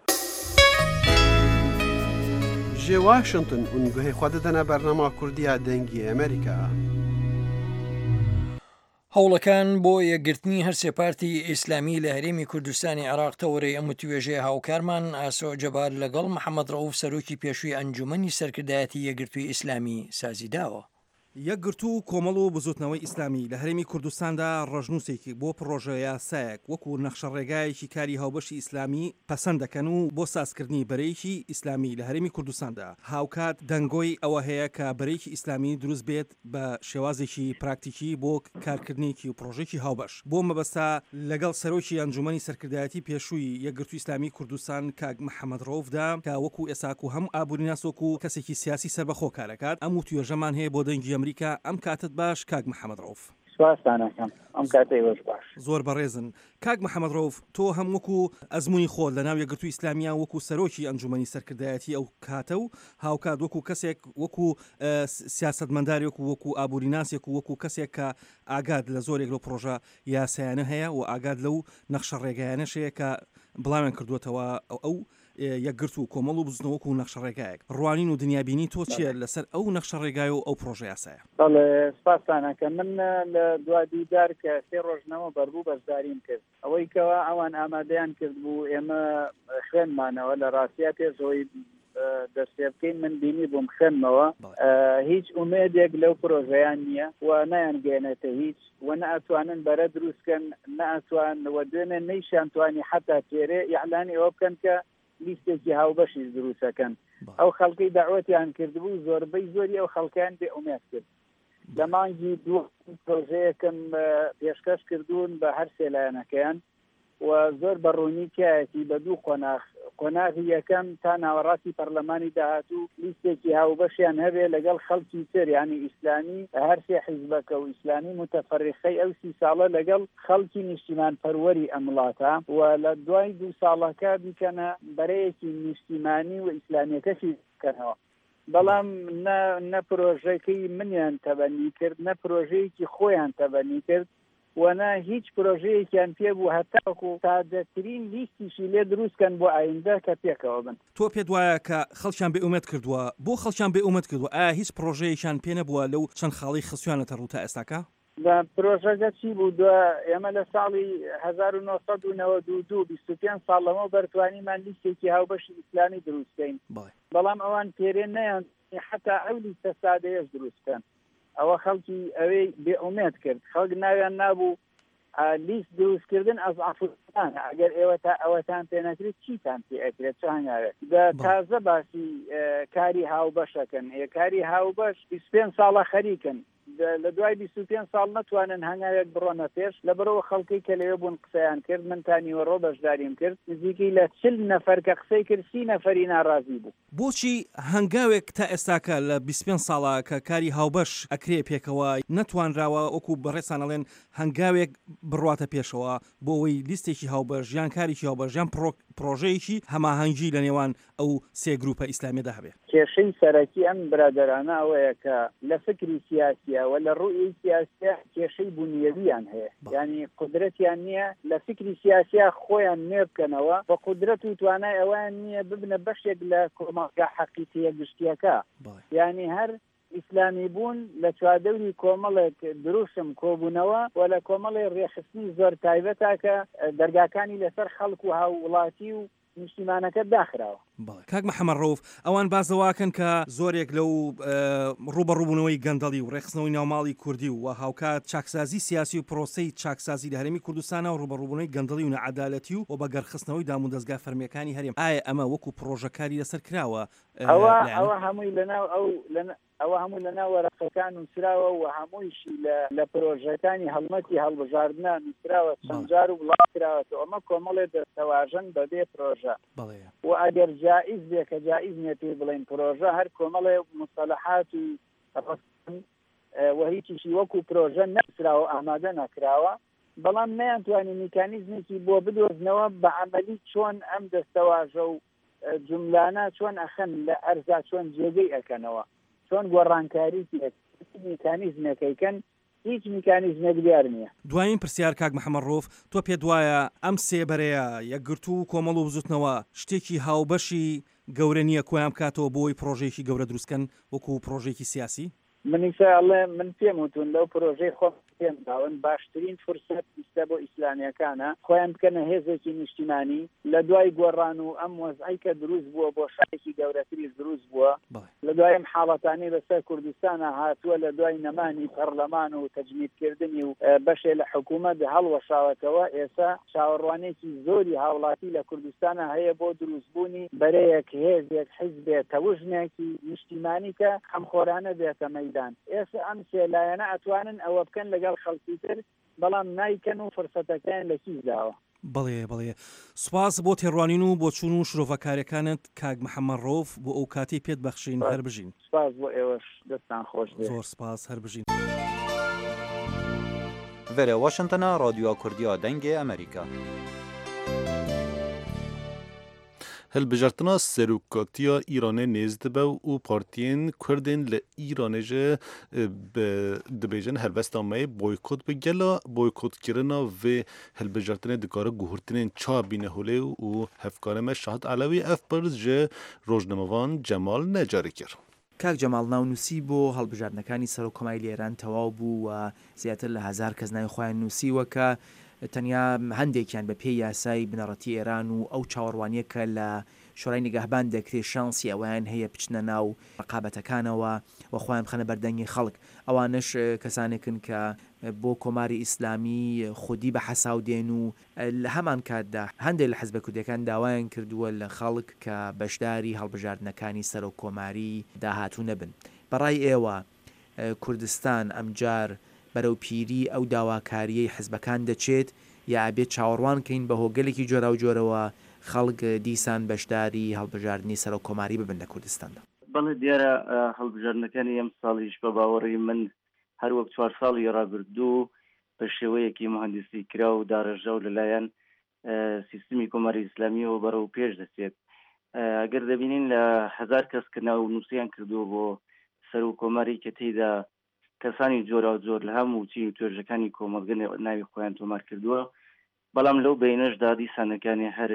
جێ واشنگتن ئونگوهەی خوا دەدەنە بەرنامە کوردیا دەنگی ئەمریکا. هەوڵەکان بۆ یەکگرتنی هەرسێ پارتی ئیسلامی لە هەرێمی کوردستانی عێراق تەوەرەی ئەم توێژەیە هاوکارمان ئاسۆ جەبار لەگەڵ محەممەد ڕەوف سەرۆکی پێشووی ئەنجومەنی سەرکردایەتی یەکگرتووی ئیسلامی سازیداوە. یەکگرتو و کۆمەڵ و بزوتنەوەی ئیسلامی لە هەرێمی کوردستاندا ڕژنووسێکی بۆ پرۆژە یاسایەک وەکو نەخشە ڕێگایەکی کاری هاوبەشی ئیسلامی پەسەند دەکەن و بۆ سازکردنی بەرەیەکی ئیسلامی لە هەرێمی کوردستاندا هاوکات دەنگۆی ئەوە هەیە کە بەرەیەکی ئیسلامی دروست بێت بە شێوازێکی پراکتیکی بۆ کارکردنێکی و پرۆژێکی هاوبەش بۆ مەبەستا لەگەڵ سەرۆکی ئەنجومەنی سەرکردایەتی پێشووی یەکگرتووی ئیسلامی کوردستان کاک محەممەد ڕەوفدا کە وەکو ئێساک و هەم ئابووریناسۆک و کەسێکی سیاسی سەربەخۆ کارەکات ئەم توێژەمان هەیە بۆ دەنگی ئەمریکا ئەم کاتت باش کاک محەممەد ڕەوف. سپاسانەکەم ئەم کاتەی وەش باش زۆر بەڕێزن. کاک محەممەد ڕۆف تۆ هەم وەکو ئەزمموی خۆت لە ناو یەکگرتووی ئیسلامیان وەکو سەرۆکی ئەنجومەنی سەرکردایەتی ئەو کاتە و هاوکات وەکو کەسێک وەکو سیاسەتمەنداری وەکو ئابووریناسێک و وەکو کەسێک کە ئاگاد لە زۆرێک لەو پرۆژە یاسایانە هەیە و ئاگاد لەو نەخشە ڕێگایانەشەیە کە بڵاویان کردوێتەوە ئەو یەکگرت و کۆمەڵ و بزنەوەکو نەخشە ڕێگایەک ڕوانین و دنیابینی تۆ چیە لەسەر ئەو نەخشە ڕێگای و ئەو پرۆژە یاسایە؟ بەڵێ سپاسانەکە من لە دوادیدار کە 3 ڕۆژنەوە بەربوو بەشداریم کرد ئەوەی کەەوە ئەوان ئامادەیان کرد بوو ئێمە خوێنمانەوە لە ڕاستیا پێشەوەی دەستێ بکەین من بینی بووم خوێنمەوە هیچ ئومێدێک لەو پرۆژەیان نییە و نایانگەێنێتە هیچ و نەئەتوانن بەرە دروستکەن نەئەتوانەوە دوێنێ نەیشانتوانی حتا تێرێ یعلانی ئەوە بکەن کە لیستێکی هاوبەشی دروستەکەن ئەو خەڵکەی داوەتیان کردبوو زۆربەی زۆری ئەو خەڵکیان بێ ئومێد کرد لە مانگی دوو پرۆژەیەکم پێشکەش کردوون بە هەر سێلایەنەکەیان و زۆر بەڕوونی تایەتی بە دوو قۆناغی یەکەم تا ناوەڕاستی پەرلەمانی داهاتوو لیستێکی هاوبەشیان هەبێ لەگەڵ خەڵکی تر یعنی ئیسلامی هەر سێ حیزبەکە و ئیسلامی متەفەرقەی ئەو 30 ساڵە لەگەڵ خەڵکی نیشتیمان پەروەری ئەم وڵاتە و لە دوای 2 ساڵەکە بیکەنە بەرەیەکی نیشتیمانی و ئیسلامیەکەشی بکەنەوە بەڵام نە پرۆژەکەی منیان تەبەنی کرد نە پرۆژەیەکی خۆیان تەبەنی کرد وەنا هیچ پرۆژەیەکیان پێ بوو هەتاکو سادەترین لیستیشی لێ دروستکەن بۆ ئایندە کە پێکەوە بن. تۆ پێت وایە کە خەڵکیان بێ ئومێد کردووە بۆ خەڵکیان بێ ئومێد کردووە ئایا هیچ پرۆژەیەکیان پێ نەبووە لەو چەند خاڵی خسویانەتە ڕووتا ئێستاکە؟ پرۆژەکە چی بوو ئێمە لە ساڵی 1992 25 ساڵ لەمە بەرتوانیمان لیستێکی هاوبەشی ئیسلامی دروستکەین بەڵام ئەوان پێرێ نەیان حتا ئەو لیستە سادەیەش دروستکەن ئەوە خەڵکی ئەوەی بێ ئومێد کرد خەڵک ناویان نابوو لیست دروستکردن ئەز ئافرستان ئەگەر ئێوە تا ئەوەتان پێ نەکرێت چیتان پێ ئەکرێت چانیاوێت تازە باسی کاری هاوبەشەکەن کاری هاوبەش 25 ساڵە خەریکن لە دوای 25 ساڵ نتوانن هەنگاوێک بڕۆنە پێش لەبەرەوە خەڵکی کە لەوێ بوون قسەیان کرد من تانیوەڕۆ بەشداریم کرد نزیکی لە 40 نەفەر کە قسەی کرد 30 نەفەری ناڕازی بوو. بۆچی هەنگاوێک تا ئێستاکە لە 25 ساڵە کە کاری هاوبەش ئەکرێ پێکەوە نەتوانراوە وەکو بەڕێسان ئەڵێن هەنگاوێک بڕواتە پێشەوە بۆ ئەوەی لیستێکی هاوبەش یان کارێکی هاوبەش یان پرۆژەیەکی هەماهەنگی لە نێوان ئەو سێ گروپە ئیسلامیدا هەبێ؟ کێشەی سەرەکی ئەم برادەرانە ئەوەیە کە لە فکری سیاسیەوە لە ڕووی سیاسیە کێشەی بنیەویان هەیە یعنی قدرەتیان نییە لە فکری سیاسیا خۆیان نێ بکەنەوە بە قدرەت و توانای ئەویان نییە ببنە بەشێک لە کۆمەڵگە حەقیقیە گشتیەکە یعنی هەر ئیسلامی بوون لە چوادەوری کۆمەڵێک دروشم کۆبوونەوە و لە کۆمەڵی ڕێخستنی زۆر تایبەتە کە دەرگاکانی لەسەر خەڵک و هاوڵاتی و نیشتیمانەکە داخراوە. کاک محەممەد ڕۆف ئەوان بازەواکەن کە زۆرێک لەو ڕوبەڕووبوونەوەی گەندەڵی و ڕێخستنەوەی ناوماڵی کوردی و هاوکات چاکسازی سیاسی و پرۆسەی چاکسازی لە هەرێمی کوردستانە و ڕوبەڕووبوونەوەی گەندەڵی و نەعەدالەتی و بەگەرخستنەوەی دام و دەستگا فەرمیەکانی هەرێم ئایا ئەمە وەکو پرۆژەکاری لەسەر کراوە؟ ئەوە هەمووی لەناو ئەوە هەموو لەناو وەرەقەکان نووسراوە و هەموویشی لە پرۆژەکانی هەڵمەتی هەڵبژاردنە نووسراوە چەندجار و بڵاوکراوەتەوە ئەمە کۆمەڵێ دەستەواژن بەبێ پرۆژە و ئەگەر جائز بێ کە جائز نێ پێ بڵێن پرۆژە هەر کۆمەڵێ مصطلحات و هیچیشی وەکو پرۆژە نەنووسراوە ئامادە نەکراوە بەڵام نەیانتوانی میکانیزمێکی بۆ بدۆزنەوە بە عەمەلی چۆن ئەم دەستەواژە و جملانە چۆن ئەخەن لە ئەرزا چۆن جێگەی ئەکەنەوە چۆن گۆڕانکاری میکانیزمەکەیکەن هیچ میکانیزمێک دیار نییە. دوایین پرسیار کاک محەممەد ڕۆف تۆ پێت وایە ئەم سێبەرەیە یەکگرتو و کۆمەڵ و بزوتنەوە شتێکی هاوبەشی گەورە نییە کۆیان بکاتەوە بۆی پرۆژێکی گەورە دروستکەن وەکو پرۆژێکی سیاسی؟ منیشاءڵێ من پێم وتون لەو پرۆژەی خۆم پێم داون باشترین فرسەت ئیستا بۆ ئیسلامیەکانە خۆیان بکەنە هێزێکی نیشتیمانی لە دوای گۆڕان و ئەم وەزعی کە دروست بووە بۆ شارێکی گەورەتری دروست بووە لە دوای حاڵەتانی لەسەر کوردستانە هاتووە لە دوای نەمانی پەرلەمان و تەجمیدکردنی و بەشێ لە حکوومەت هەڵوەشاوەتەوە ئێستا چاوەڕوانێکی زۆری هاوڵاتی لە کوردستانە هەیە بۆ دروستبوونی بەرەیەک هێزێک حیزبێت تەوژنێکی نیشتیمانی کە خەمخۆرانە بێتە مەیدان ئێستا ئەم سێلایەنە ئەتوانن ئەوە بکەن لەگەڵ خەڵکی تر بەڵام نایکەن و فرسەتەکان لە کیداوە. بەڵێ سوپاس بۆ تێڕوانین و بۆ چوون و شرۆڤەکارەکانت کاک محەممەد ڕۆف بۆ ئەو کاتی پێت بەخشین هەر بژین. سپاس بۆ ئێوەش دەستان خۆش زۆر سپاس هەر بژین. سەرڤەرە واشنگتنە رادیۆ کوردیا دەنگێ ئەمریکا. هەلبژارتنا سەرۆکاتیە ئیرانê nêz dibe û partiyên Kurdên li Îranê jî dibêjin helbesta me boykot bi gela boykotkirina vê hilbijartinê dikare guhurtinên ça bîne holê û hevkarê me Şahat Elewî ev pirz ji rojnamevan Cemal Necarî kir. کاک جەماڵ ناونووسی بۆ هەڵبژاردنەکانی سەرۆکۆماری لێران تەواو بوو و زیاتر لە 1000 کەس ناوی خۆیان نووسیوە کە تەنیا هەندێکیان بە پێی یاسای بنەڕەتی ئێران و ئەو چاوەڕوانیە کە لە شۆڕای نیگەهبان دەکرێت شانسی ئەویان هەیە بچنە ناو ڕقابەتەکانەوە و خۆیان بخەنە بەردەنگی خەڵک. ئەوانش کەسانێکن کە بۆ کۆماری ئیسلامی خودی بە حەساو دێن و لە هەمان کاتدا هەندێک لە حەزبە کوردیەکان داوایان کردووە لە خەڵک کە بەشداری هەڵبژاردنەکانی سەرۆک کۆماری داهاتوو نەبن. بەڕای ئێوە کوردستان ئەمجار بەرەو پیری ئەو داواکاریەی حزبەکان دەچێت یا ئەبێت چاوەڕوان کەین بە هۆگەلێکی جۆرا و جۆرەوە خەڵک دیسان بەشداری هەڵبژاردننی سەرۆک کۆماری ببن لە کوردستاندا؟ بەڵێ دیارە هەڵبژاردنەکانی ئەم ساڵیش بە باوەڕی من هەر وەک 4 ساڵی ڕابردوو بە شێوەیەکی مهندسی کرا و داڕێژە و لەلایەن سیستمی کۆماری ئیسلامیەوە بەرەو پێش دەچێت. ئەگەر دەبینین لە 1000 کەس کە ناو نووسیان کردووە بۆ سەرۆک کۆماری کە تێیدا کەسانی جۆرا و جۆر لە هەموو چی و توێژەکانی کۆمەلگە ناوی خۆیان تۆمار کردووە، بەڵام لەو بینەشدا دیسانەکانی هەر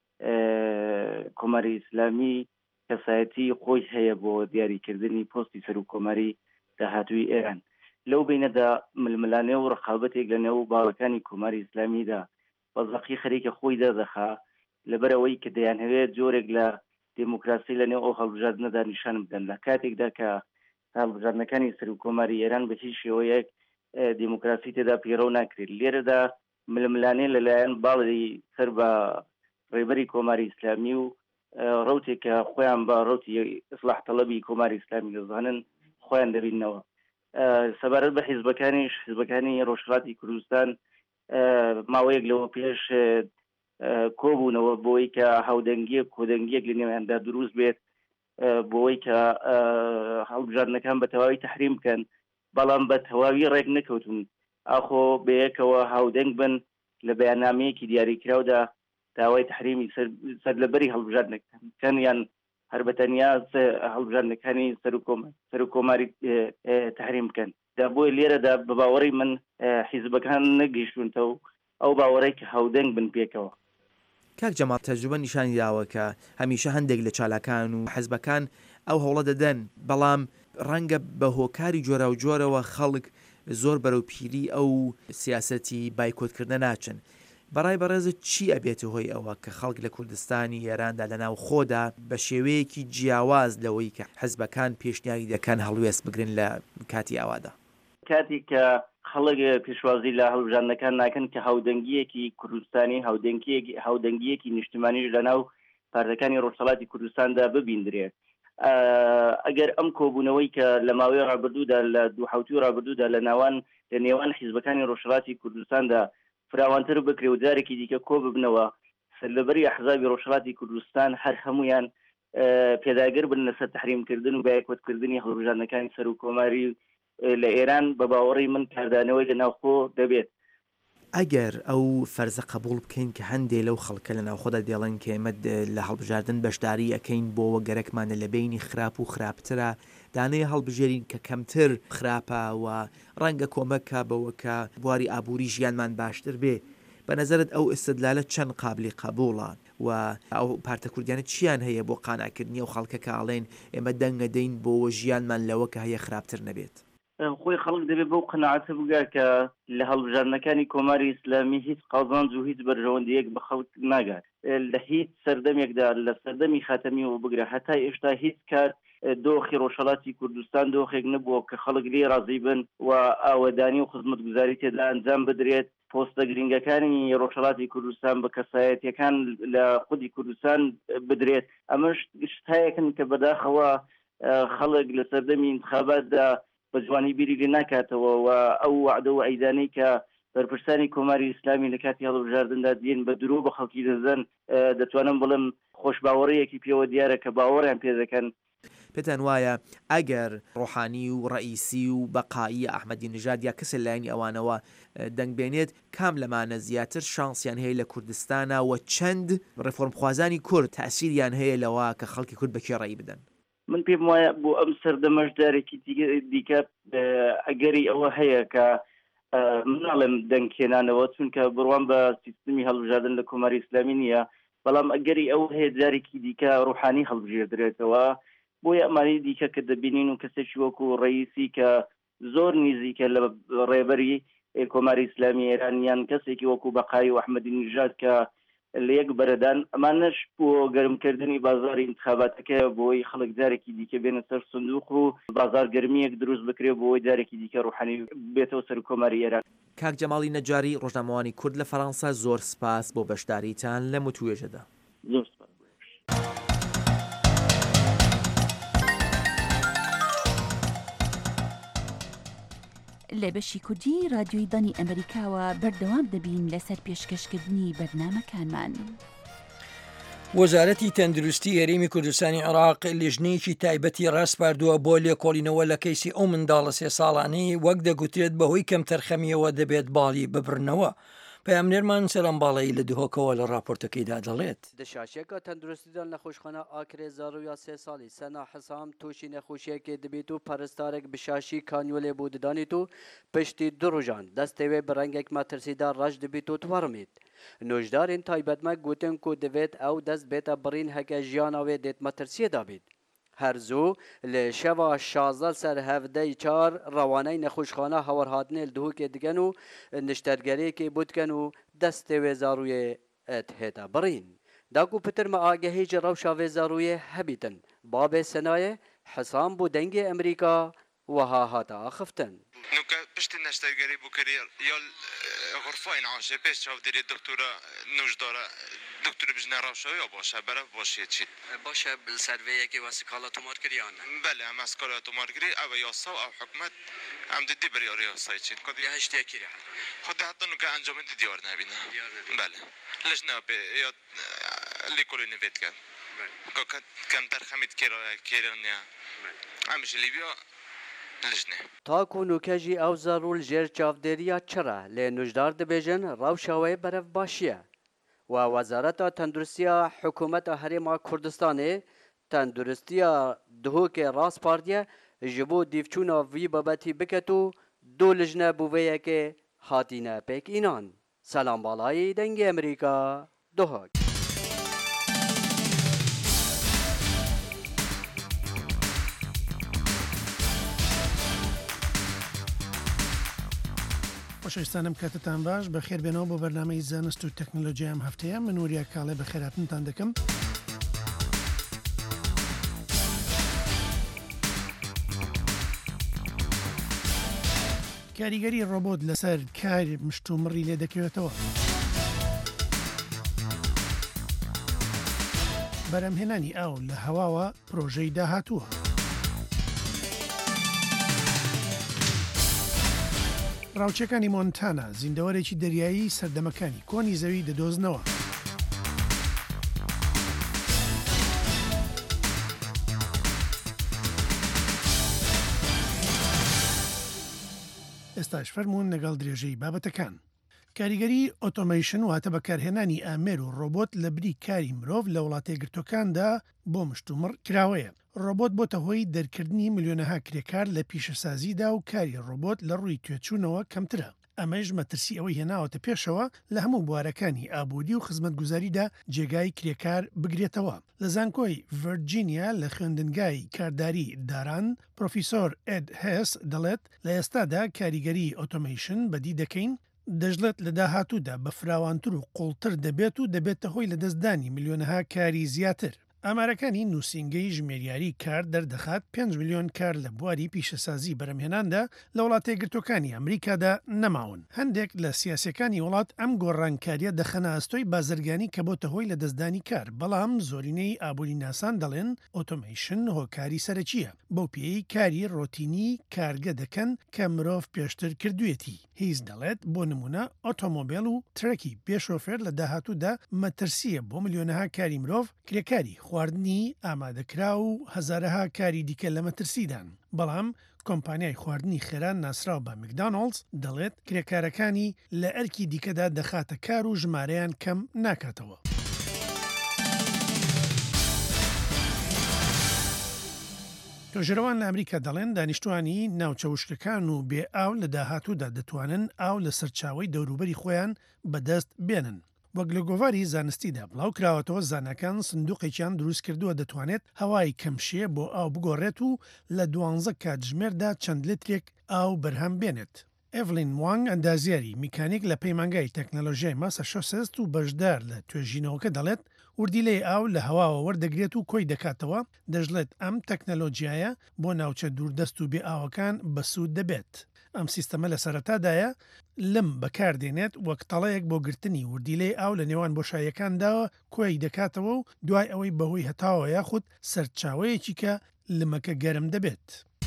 کۆماری ئیسلامی کەسایەتی خۆی هەیە بۆ دیاریکردنی پۆستی سەرۆک کۆماری داهاتووی ئێران. لەو بینەدا ململانێ و ڕقابەتێک لە نێو باڵەکانی کۆماری ئیسلامیدا بەزەقی خەریکە خۆی دەدەخا لەبەرەوەی کە دەیانهەوێت جۆرێک لە دیموکراسی لە نێو ئەو هەڵبژاردنەدا نیشان بدەن لە کاتێکدا کە هەڵبژاردنەکانی سەرۆک کۆماری ئێران بە هیچ شێوەیەک دیموکراسی تێدا پیرۆ ناکرێت. لێرەدا ململانێ لەلایەن باڵی سەر بە ڕێبەری کۆماری ئیسلامی و ڕوتێک کە خۆیان بە ڕوتی ئیسلاح تەڵەبی کۆماری ئیسلامی دەزانن خۆیان دەبینەوە. سەبارەت بە حیزبەکانی ڕۆژهەڵاتی کوردستان ماوەیەک لەوە پێش کۆبوونەوە بۆی کە هاودەنگیە کۆدەنگیەک لە نێویاندا دروست بێت بۆی کە هەڵبژاردنەکان بە تەواوی تەحریم بکەن، بەڵام بە تەواوی ڕێک نەکەوتون ئاخۆ بەیەکەوە هاودەنگ بن لە بەیاننامەیەکی دیاریکراودا داوای تحریمی سەر لەبەری هەڵبژاردنەکان یان هەر بەتەنیا هەڵبژاردنەکانی سەرۆک کۆماری تحریم بکەن. بۆی لێرەدا بە باوەڕی من حیزبەکان نەگەیشتونتەوە ئەو باوەڕەی کە هاودەنگ بن پێکەوە. کاک جەماڵ تەجروبە نیشانی داوە کە هەمیشە هەندێک لە چالاکان و حەزبەکان ئەو هەوڵە دەدەن، بەڵام ڕەنگە بە هۆکاری جۆرا و جۆرەوە خەڵک زۆر بەرەو پیری ئەو سیاسەتی بایکۆتکردنە ناچن. بەڕای بەڕێزت چی ئەبێتە هۆی ئەوە کە خەڵک لە کوردستانی ئێراندا لە ناو خۆدا بە شێوەیەکی جیاواز لەوەی کە حەزبەکان پێشنیاری دەکەن هەڵوێست بگرن لە کاتی ئاوادا؟ کاتی کە خەڵک پێشوازی لە هەڵبژاردنەکان ناکەن کە هاودەنگیەکی کوردستانی هاودەنگیەکی نیشتیمانیش لە ناو پارتەکانی ڕۆژهەڵاتی کوردستاندا ببیندرێت. ئەگەر ئەم کۆبوونەوەی کە لە ماوەی ڕابردوودا لە 2010 ڕابردوودا لە نێوان حیزبەکانی ڕۆژهەڵاتی کوردستاندا فراوانتر بکرێ و جارێکی دیکە کۆ ببنەوە سەرلەبەری ئەحزابی ڕۆژهەڵاتی کوردستان هەر هەمویان پێداگەر بن لەسەر تەحریمکردن و بایکۆتکردنی هەڵبژاردنەکانی سەرۆک کۆماری لە ئێران بە باوەڕی من کاردانەوەی لە ناوخۆ دەبێت. ئەگەر ئەو فەرزە قبول بکەین کە هەندێ لەو خەڵکە لە ناوخۆدا دێڵن کە ئێمە لە هەڵبژاردن بەشداری ئەەکەین بۆەوە گەرەکمانە لە بینی خراپ و خراپترە، دانەیە هەڵبژێرین کە کەمتر خراپە و ڕەنگە کۆمەکە بەوە کە بواری ئابووری ژیانمان باشتر بێ. بە نەزەرت ئەو ئستدلالە چەند قابلی قبوڵە و ئەو پارتە کوردیانە چیان هەیە بۆ قانعکردنی ئەو خەڵکە کاڵێن ئێمە دەنگە دەین بۆەوە ژیانمان لەوە کە هەیە خراپتر نەبێت؟ خۆی خەڵک دەبێت بەو قەناعەتە بگا کە لە هەڵبژاردنەکانی کۆماری ئیسلامی هیچ قازانج و هیچ بەرژەوەندەیەک بە خەڵک ناگات. لە هیچ سەردەمێکدا لە سەردەمی خاتەمیەوە بگرە هەتا ئێشتا هیچ کات دۆخی ڕۆژهەڵاتی کوردستان دۆخێک نەبووە کە خەڵک لێ ڕازی بن و ئاوەدانی و خزمەتگوزاری تێدا ئەنجام بدرێت. پۆستە گرنگەکانی ڕۆژهەڵاتی کوردستان بە کەسایەتیەکان لە خودی کوردستان بدرێت. ئەمەش شتایەکن کە بەداخەوە خەڵک لە سەردەمی انتخاباتدا بە جوانی بیری لێ ناکاتەوە و ئەو وعدە و ئەیدانەی کە بەرپرسانی کۆماری ئیسلامی لە کاتی هەڵبژاردندا دێن بە درۆ بە خەڵکی دەزن، دەتوانم بڵم خۆشباوەڕەیەکی پێوە دیارە کە باوەڕیان پێ دەکەن. پێتان وایە ئەگەر ڕۆحانی و ڕئیسی و بەقایی ئەحمەدی نژاد یا کەسە لایەنی ئەوانەوە دەنگبێنێت کام لەمانە زیاتر شانسیان هەیە لە کوردستانە و چەند ڕێفۆرمخوازانی کورد تاسیریان هەیە لەوە کە خەڵکی کورد بەکێ ڕێی بدەن. من پێم وایە بۆ ئەم سەردەمەشدارێکی دیکە ئەگەری ئەوە هەیە کە مناڵم دەنگکێنانەوە چونکە بڕوان بە سیستمی هەڵبژاردن لە کۆماری ئیسلامی نییە، بەڵام ئەگەری ئەو هەیە جارێکی دیکە ڕوحانی هەڵبژێردرێتەوە بۆیە ئەمانی دیکە کە دەبینین و کەسێکی وەکو ڕئیسی کە زۆر نزیکە لە ڕێبەری کۆماری ئیسلامی ئێرانیان کەسێکی وەکو بەقایی و ئەحمەدی نژاد کە لە یەک بەرەدان ئەمانەش بۆ گەرمکردنی بازاری انتخاباتەکە بۆی خەڵک جارێکی دیکە بێنە سەر سندوق و بازار گەرمیەک دروست بکرێت بۆی جارێکی دیکە ڕوحانی بێتەوە سەر کۆماری ئێران. کاک جەماڵی نەجاری ڕۆژنامەوانی کورد لە فەڕەنسا زۆر سپاس بۆ بەشداریتان لە متوێژەدا. زۆر سپاس. لە بەشی کوردی رادیۆی دانی ئەمریکاوە بەردەوام دەبین لەسەر پێشکەشکردنی بەرنامەکانمان. وەزارەتی تەندروستی هەرێمی کوردستانی عێراق لیژنەیەکی تایبەتی ڕاستپاردووە بۆ لێکۆڵینەوە لە کەیسی ئەو منداڵە 3 ساڵانەی وەک دەگوترێت بەهۆی کەم تەرخەمیەوە دەبێت باڵی ببرنەوە. پەیامنێرمان سەرەمباڵەی لە دهۆکەوە لە راپۆرتەکەیدا دەڵێت دەشاشێکە تەندروستیدان نەخۆشخانە ئاکرێ زاڕویا 3 ساڵی سەنا حەسام تووشی نەخۆشیەکێ دەبێت و پەرستارێک بشاشی کانیۆلێ بۆ ددانیت و پشتی 2 ڕۆژان دەستەوێ بەڕەنگێک مەترسیدا ڕەش دەبێت و توەڕمێت. نۆژدارین تایبەتمە گوتن کو دەوێت ئەو دەست بێتە بڕین هەکە ژیاناوێ دێت مەترسیەدا بێت. هەرزوو لە شەوا 16 سەر 17 ڕەوانەی نەخۆشخانە هەوەرهاتنێ دهوکێ دگەن و نیشتەرگەرێکی بوتکەن و دەستێوێ زارویێ هێتا بڕین. داکو پترمە ئاگەهێجی ڕەوشاوێ زارویێ هەبیتن بابێ سەنایە حەسام بۆ دەنگی ئەمریکا وها هاتا ئاخفتن. نوکە پشتی نەشتەرگەری بووکەری یا غرفاین عاشێ پێش چاودێری دکتورە نوژدارە دکتور بژنە ڕەوشاوی یا باشە بەرە باشیە چیت باشە سەروەیەکی وەسیقاڵە تۆمارکردیانە بەلێ ئەمە سکاڵە تۆمارگری ئەوە یاسا و ئەو حکومەت ئەم ددی بریاری یاسای چیت کۆدی هەشتێکی خۆدا هەتا نوکە ئەنجامەتی دیار نەبینە بەلێ لەژنە یا لیکۆلی نوێت کرد کەم تەرخەمیت کێرانیا ئەمش لیبیا تاکو نوکەژی ئەو زەڕول ژێر چاودێریە چرە لێ نوژدار دەبێژن ڕەوشەوەی بەرەف باشیە و وەزارەتە تەندروستیە حکوومەتە هەرێما کوردستانê تەندروستیە دهۆکێ ڕاستپاردیە ji bo dîvçûna vî babetî biket û du lijne bûveyekê hatîne pêkînan. Selambalayê dengê Amerîka Duhok. خۆشەویستانم کاتتان باش بە خێربێنەوە بۆ بەرنامەی زانست و تەکنۆلۆژی ئەم هەفتەیە من وریە کاڵێ بە خێراتنتان دەکەم. کاریگەری ڕۆبۆت لەسەر کاری مشتومڕی لێ دەکەوێتەوە. بەرەمهێنانی ئاو لە هەواوە پرۆژەی داهاتووە. ڕاوچەکانی مۆنتانا زیندەوەرێکی دەریایی سەردەمەکانی کۆنی زەوی دەدۆزنەوە. ئێستاش فەرمونون لەگەڵ درێژەی بابەتەکان. کاریگەری ئۆتۆمەیشن واتە بەکارهێنانی ئامێر و ڕۆبۆت لە بری کاری مرۆڤ لە وڵاتە گرتوەکاندا بۆ مشتومڕ کراوەیە. ڕۆبۆت بۆتە هۆی دەرکردنی ملیۆنەها کرێکار لە پیشەسازیدا و کاری ڕۆبۆت لە ڕووی توێچوونەوە کەمترە. ئەمەش مەترسی ئەوەی هێناوەتە پێشەوە لە هەموو بوارەکانی ئابوودی و خزمەتگوزاریدا جێگای کرێکار بگرێتەوە. لە زانکۆی ڤەرجینیا لە خوێندنگای کارداری داران پرۆفیسۆر ئێد هێس دەڵێت لە ئێستادا کاریگەری ئۆتۆمەیشن بەدی دەکەین دەژڵێت لە داهاتوودا بە فراوانتر و قوڵتر دەبێت و دەبێتە هۆی لە دەستدانی ملیۆنەها کاری زیاتر. ئامارەکانی نووسینگەی ژمێریاری کار دەردەخات 5 میلیۆن کار لە بواری پیشەسازی بەرەمهێناندا لە وڵاتە گرتوەکانی ئەمریکادا نەماون. هەندێک لە سیاسەکانی وڵات ئەم گۆڕانکاریە دەخەنە ئەستۆی بازرگانی کە بۆتە هۆی لە دەستدانی کار، بەڵام زۆرینەی ئابووری ناسان دەڵێن ئۆتۆمەیشن هۆکاری سەرەکیە بەو پێی کاری ڕۆتینی کارگە دەکەن کە مرۆڤ پێشتر کردوێتی. هیچ دەڵێت بۆ نمونە ئۆتۆمۆبیل و ترەکی بێشۆفێر لە داهاتوودا مەترسیە بۆ ملیۆنەها کاری مرۆڤ کرێکاری خواردنی ئامادەکرا و هەزارەها کاری دیکە لە مەترسیدان بەڵام کۆمپانیای خواردنی خێران ناسراو بە مکدۆناڵدز دەڵێت کرێکارەکانی لە ئەرکی دیکەدا دەخاتە کار و ژمارەیان کەم ناکاتەوە. تۆژەرەوان لە ئەمریکا دەڵێن دانیشتوانی ناوچەوشکەکان و بێ ئاو لە داهاتوودا دەتوانن ئاو لە سەرچاوی دەوروبەری خۆیان بەدەست بێنن. وەک لە گۆڤاری زانستیدا بڵاو کراوەتەوە زانەکان سندوقێکیان دروست کردووە دەتوانێت هەوای کەمشیە بۆ ئاو بگۆڕێت و لە 12 کاتژمێردا چەند لترێک ئاو بەرهەم بێنێت. ئێڤلین وانگ ئەندازیاری میکانیک لە پەیمانگای تەکنەلۆژیای ماساچوسێتس و بەشدار لە توێژینەوەکە دەڵێت وردیلەی ئاو لە هەواوە وەردەگرێت و کۆی دەکاتەوە دەژڵێت ئەم تەکنەلۆجیایە بۆ ناوچە دووردەست و بێ ئاوەکان بەسوود دەبێت. ئەم سیستەمە لە سەرەتادایە لم بەکاردێنێت وەک تەڵەیەک بۆ گرتنی وردیلەی ئاو لە نێوان بۆشاییەکانداوە کۆی دەکاتەوە و دوای ئەوەی بەهۆی هەتاوە یاخود سەرچاوەیەکی کە لمەکە گەرم دەبێت.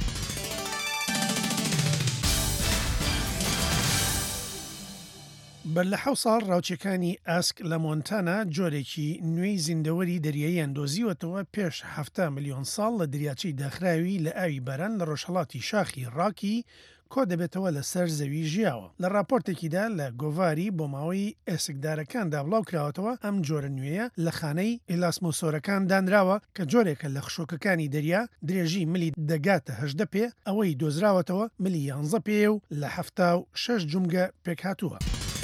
بەر لە 7 ساڵ ڕاوچەکانی ئاسک لە مۆنتانا جۆرێکی نوێی زیندەوەری دەریاییان دۆزیوەتەوە پێش 7 ملیۆن ساڵ لە دریاچەی داخراوی لە ئاوی باران لە ڕۆژهەڵاتی شاخی ڕاکی کۆ دەبێتەوە لە سەر زەوی ژیاوە. لە راپۆرتێکیدا لە گۆڤاری بۆ ماوەی ئێسکدارەکاندا بڵاو کراوەتەوە ئەم جۆرە نوێیە لە خانەی ئیلاسمۆسۆرەکان دانراوە کە جۆرێکە لە خشۆکەکانی دەریا درێژی ملی دەگاتە 18 پێ ئەوەی دۆزراوەتەوە ملی 11 پێ و لە 76 جومگە پێک هاتووە.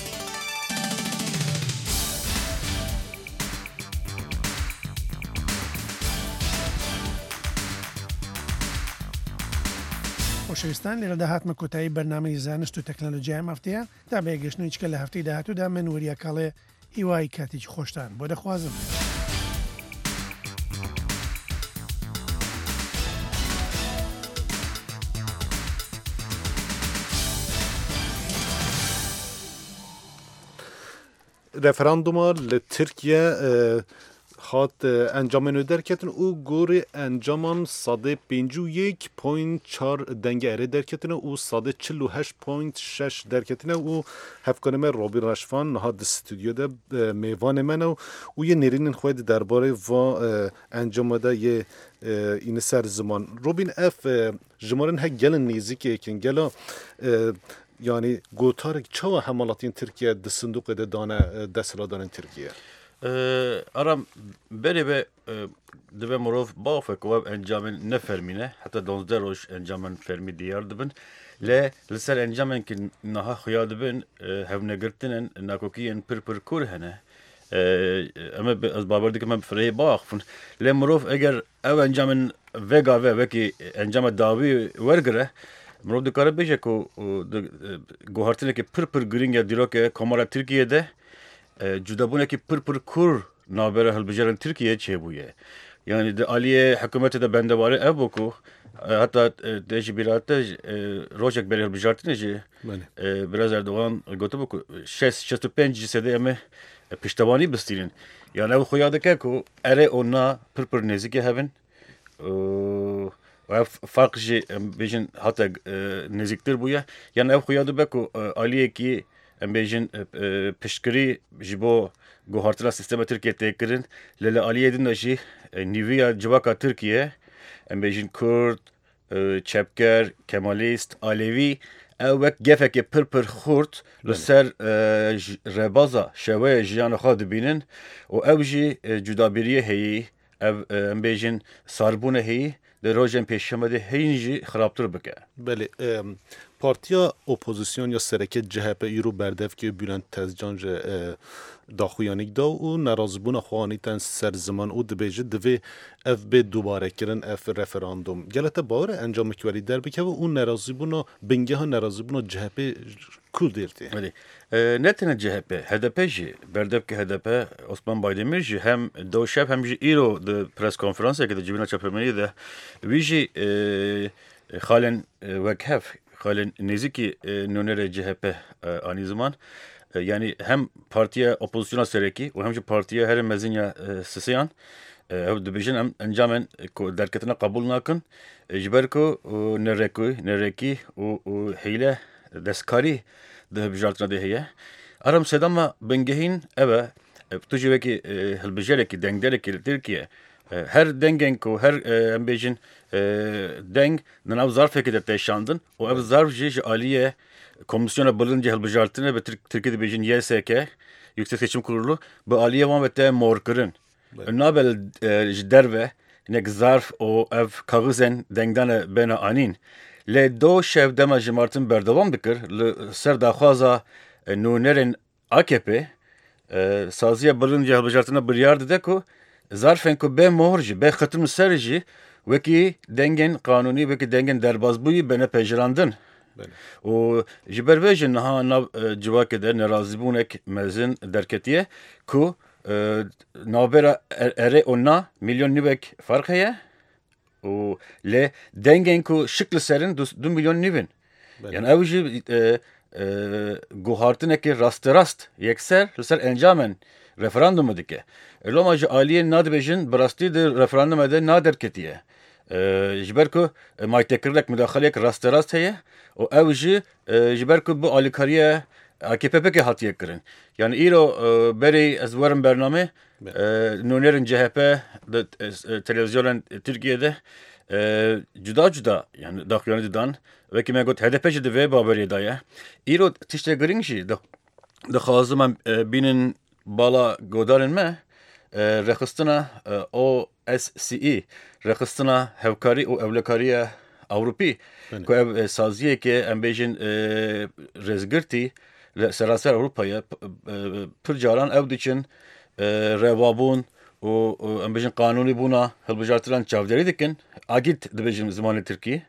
خۆشەویستان لێرە داهاتمە کۆتایی بەرنامەی زانست و تەکنەلۆجیای مافتەیە تا بێگەشتنەوەی چکە لە هەفتەی داهاتوودا من وەریا کاڵێ هیوای کاتێکی خۆشتان بۆ دەخوازم. رفراندوما لە ترکیە خات انجام درکتن او گوری انجامان 151.4 دنگ اره درکتن او 148.6 درکتن او هفکانمه روبین رشفان نهاد استودیو ده میوان من و یه نرین خواهد درباره و انجام ده یه این سر زمان روبین اف جمارن ها گلن نیزی که اکن گلا yani gotarek çava hemalatin Türkiye de sındık ede dana deseladan Türkiye. Aram beri be dve morov bafek ve encamın ne fermine hatta donzder hoş encamın fermi diyar dibin le ser encamın ki naha xya dibin hevne girtinen nakokiyen pir kur hene ama az babardik ama frey baxfın le morov eğer ev encamın vega ve ki encama davi vergire مرو دکاره بیشه که گوهرتنه که پر گرینگ دیرا که کامارا ترکیه ده جدابونه که پر کور نابره هلبجرن ترکیه چه بویه یعنی ده علیه حکومت ده بندواره اب بکو حتی دیجی بیراته روشک بری هلبجرتنه جه براز اردوغان گوته بکو 65 جسده امه پشتوانی بستیرین یعنی او خویاده که که اره اونا پر نزیکه هبن و fark ji bejin hatta neziktir buya yani ev xuyadu beko aliye ki em bejin pişkiri jibo gohartla sistema Türkiye tekirin lele aliye din ji niviya civaka Türkiye em bejin Kürt Çepker Kemalist Alevi ev vek gefeke pir xurt li ser rebaza şewe jiyan xwe dibînin û ew jî cudabiriye heyî ev em bejin sarbûne heyî در روزن پیشمده هینجی خرابتر بکه. بله پارتیا اپوزیسیون یا سرکت جهپ ایرو بردف که بلند تزجانج داخویانیک دا و نرازبون خوانی تن سر زمان او دبیجه دوی اف به دوباره کرن اف رفراندوم گلت باور انجام کاری در بکه و اون نرازبون بنگه ها نرازبون جهپ کو دیرتی. بله نه تنها جهپ HDP جی بردف که HDP عثمان بایدمیر جی هم دو شب هم جی ایرو د پرس کنفرانسه که د جبینا چاپرمنی ده ویجی خالن وکهف خالن نزیکی نونر جهپ آنی زمان yani hem partiye opozisyona sereki ve hem de partiye her mezinya sesiyan ev dibijin hem encamen derketine kabul nakın ecberko nereki o hile deskari de bijartına de heye aram sedama bengehin eve tujiveki helbejereki dengdereki Türkiye her dengen ku her em bejin deng nanav zarfeke de teşandın o ev zarf ji aliye komisyona bulunca hilbijartine ve Türkiye'de bejin YSK Yüksek Seçim Kurulu bu aliye van ve te morkırın nabel derve nek zarf o ev kağızen dengdane bena anin le do şev dema ji Martin berdevam dikir le ser daxwaza nûnerên AKP saziya bulunca hilbijartine biryar dide ku zarfen ku be mohor jî be xetim ser jî wekî dengên qanûnî wekî dengên derbazbûyî bene pejirandin û ji ber vê jî niha nav civakê de nerazîbûnek mezin derketiye ku navbera erê û na milyon nîvek fark heye û lê dengên ku şik li serin 2 milyon nîvin yani ew jî guhartinekî rasterast yekser li ser encamen referandumı dike. Loma ji aliyê nadibêjin bi rastî di referandumê de naderketiye. Ji ber ku maytekirlek müdaxaleyek rasterast heye û ew jî ji ber ku bu alîkariye AKP hatiye kirin. Yani îro berê ez werim bername nûnerên CHP di televizyonên Tirkiyeyê cuda cuda yani daxuyanî didan wekî me got HDP jî di vê baberê da ye. Îro tiştê giring jî dixwazim em bînin bala godarên me rexistina OSCE rexistina hevkarî û ewlekariya Ewropî ku ev saziyekê em bêjin rêzgirtî li seraser Ewropayê pir caran ew diçin revabûn û em bêjin qanûnî bûna hilbijartiran çavderî dikin agît dibêjin zimanê Tirkî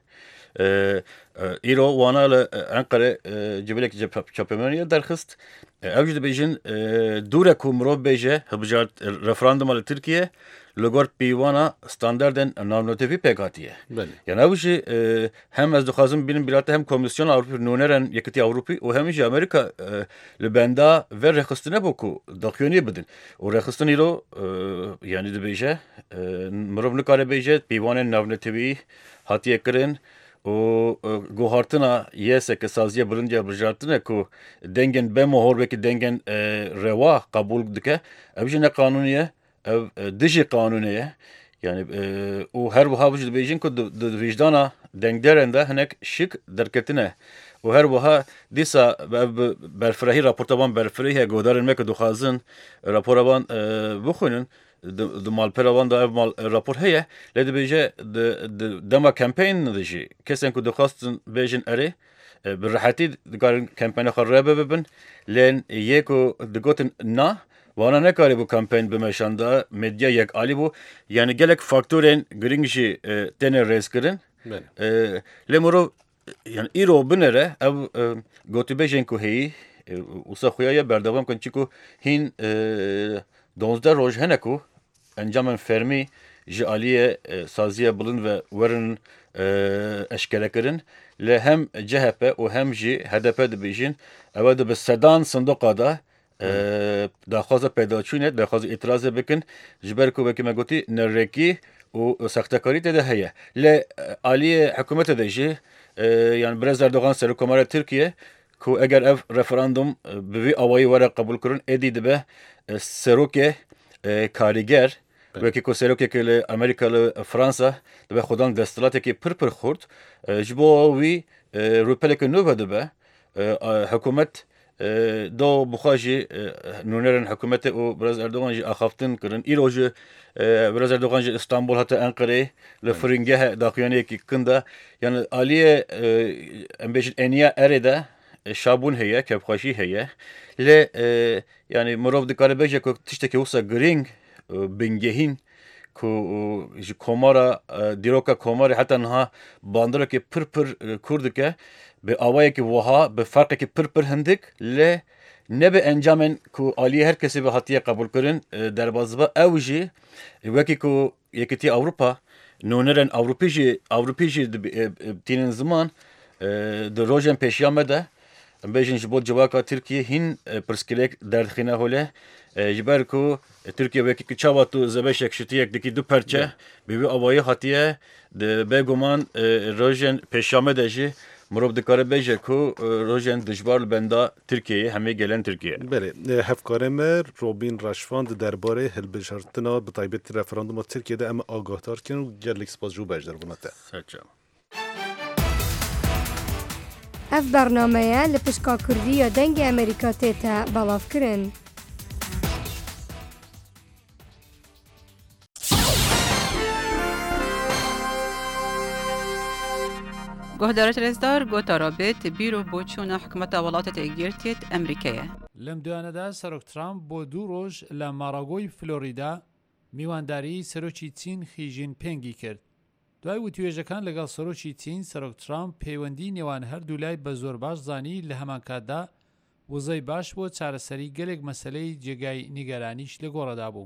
îro wana li Enqere cibilekî çapemeniye derxist ew jî dibêjin dûre ku mirov bêje hilbijart referanduma li Tirkiye li gor pîvana standardên navnotevî pêk hatiye. Yani ew jî hem ez dixwazim bînim bilate hem Komisyona Ewropî nûnerên Yekîtî Ewropî û hem jî Amerîka li benda vê rexistinê bû ku daxuyaniyê bidin û rexistin îro yani dibêje mirov nikare bêje pîvanên navnotevî hatiye kirin û guhartina yeseke saziya bilinciya hilbijartinê ku dengên bemohor wekî dengên rewa qabûl dike ew jî ne qanûnî ye ev dijî qanûnê ye yani û her wiha jî dibêjin ku di vicdana dengderên de hinek şik derketine û her wiha dîsa ev berfirehî raporta wan berfirehî heye godarên me ku dixwazin rapora wan bixwînin di malpera wan da ev rapor heye lê dibêje di dema kampeyna de jî kesên ku dixwastin bêjin erê bi rehetî dikarin kampeyna xwe rêbe bibin lê yê ku digotin na wana nekarî bu kampeyn bimeşanda medya yek alî bû yani gelek faktorên giring jî têne rêzkirin lê mirov yani îro binêre ev gotûbêjên ku heyî wisa xuya ye berdewam kin çîku hîn 12 roj hene ku encamên fermî ji aliyê saziya bilind ve werin eşkerekirin lê hem CHP û hem jî HDP dibêjin ew di bi sedan sindoqa da daxwaza pêdaçûnê daxwaza îtirazê bikin ji ber ku wekî me gotî nerekî û sextekarî tê de heye lê aliyê hikûmetê de jî yani Birêz Erdogan Serokkomara Tirkiye ku eger ev referandum bi vî awayî were qebûl kirin êdî dibe serokê karîger wekî ku serokekê li Amerîka li Fransa dibe xwedan desthilatekî pir xurt ji bo wî rûpeleke nû ve dibe hikûmet do bixwe jî nûnerên hikûmetê û Birêz Erdogan jî axaftin kirin îro jî Birêz Erdogan jî İstanbul heta Enqereyê li firingehe daxuyaniyekî kin de yani aliyê em bêjin eniya erê de şabûn heye kevxweşî heye lê yani mirov dikare bêje ku tiştekî wisa giring bingehîn ku ji komara dîroka komarê heta niha bandirekî pir kûr dike bi awayekî wiha bi farqekî pir hindik lê ne bi encamên ku aliyê her kesî bi hatiye qebûl kirin derbasba ew jî wekî ku Yekîtî Ewropa nûnerên Ewropî jî tînin ziman di rojên pêşiya me de em bêjin ji bo civaka Tirkiye hîn pirsgirêk derdixîne holê ji ber ku Tirkiye wekî ku çawa tu zebeşek şitiyek dikî du perçe bi wî awayî hatiye di bêguman rojên pêşiya me de jî مرۆڤ دikare bêje ku rojên dijbar li benda Tirkiyeyê hemê gelen Tirkiye. Belê hevkarê me Robin Reşvan di derbarê hilbijartina bi taybetî referanduma Tirkiyeyê em agahdar kirin û gelek spas jû bejdar bûne te. Ev bernameya li pişka Kurdiya dengê Amerîka tê te belavkirin. گهدارت رزدار گوتا رابط بیرو بوچونا حکمت ولاتت اگیرتیت امریکیه. لم دوانەدا سەرۆک ترامپ بۆ 2 ڕۆژ لە ماراگۆی فلۆریدا میوانداری سەرۆکی چین خی ژینپینگی کرد. دوای وتوێژەکان لەگەڵ سەرۆکی چین سەرۆک ترامپ پەیوەندی نێوان هەردوو لای بە زۆر باش زانی لە هەمان کاتدا وزەی باش بۆ چارەسەری گەلێک مەسەلەی جێگای نیگەرانیش لە گۆڕەدا بوو.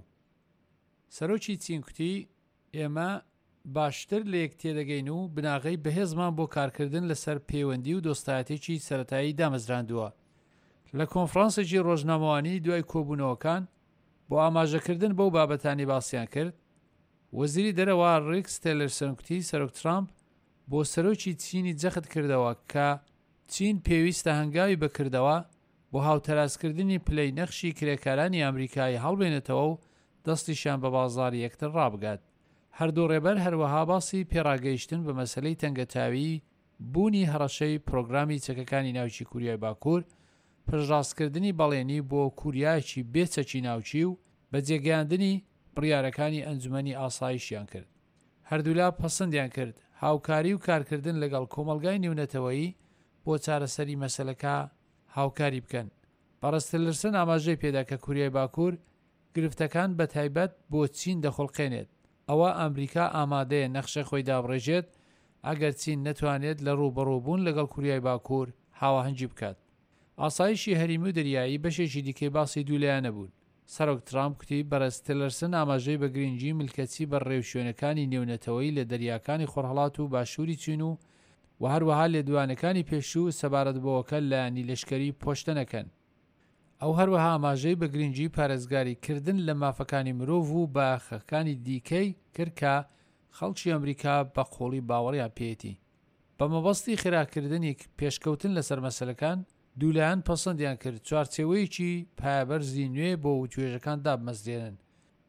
سەرۆکی چین کوتی ئێمە باشتر لە یەک تێدەگەین و بناغەی بەهێزمان بۆ کارکردن لەسەر پەیوەندی و دۆستایەتێکی سەرەتایی دامەزراندووە. لە کۆنفرانسێکی ڕۆژنامەوانی دوای کۆبوونەوەکان بۆ ئاماژەکردن بەو بابەتانی باسییان کرد، وەزیری دەرەوە ڕیکس تێلەرسن کوتی سەرۆک ترامپ بۆ سەرۆکی چینی جەخت کردەوە کە چین پێویستە هەنگاوی بکردەوە بۆ هاوتەرازکردنی پلەی نەخشی کرێکارانی ئەمریکایی هەڵبێنێتەوە و دەستیشان بە بازاری یەکتر ڕابگات. هەردوو ڕێبەر هەروەها باسی پێڕاگەیشتن بە مەسلەی تەنگەتاوی بوونی هەڕەشەی پرۆگرامی چەکەکانی ناوچی کوریای باکوور، پشتڕاستکردنی بەڵێنی بۆ کوریایەکی بێچەکی ناوچی و بە جێگەیاندنی بڕیارەکانی ئەنجومەنی ئاسایشیان کرد. هەردوولا پەسەندیان کرد هاوکاری و کارکردن لەگەڵ کۆمەلگای نێونەتەوەیی بۆ چارەسەری مەسەلەکە هاوکاری بکەن. بەڕستەلرسن ئاماژەی پێدا کە کوریای باکوور گرفتەکان بە تایبەت بۆ چین دەخۆڵقێنێت. ئەوە ئەمریکا ئامادەیە نەخشە خۆی دابڕێژێت ئەگەر چین نەتوانێت لە ڕووبەڕووبوون لەگەڵ کوریای باکوور هاوەهەنگی بکات. ئاسایشی هەریمی و دەریایی بەشێکی دیکەی باسی دوولایانە بوون. سەرۆک ترامپ کوتی بەرز تیلەرسن ئاماژەی بە گرنگی ملکەتی بە ڕێوشوێنەکانی نێونەتەوەی لە دەریاکانی خۆرهەڵات و باشووری چین و هەروەها لێدوانەکانی پێشوو سەبارەتبەوەکە لایەنی لەشکری پۆشتە نەکەن. ئەو هەروەها ئاماژەی بە گرنگی پارێزگاریکردن لە مافەکانی مرۆڤ و باخەکانی دیکەی کرد کە خەڵکی ئەمریکا بە قۆڵی باوەڕیان پێێتی. بە مەبەستی خێراکردنی پێشکەوتن لەسەر مەسەلەکان دوولایەن پەسەندیان کرد چوارچێوەیەکی پایەبەرزی نوێ بۆ وتوێژەکان دابمەزرێنن.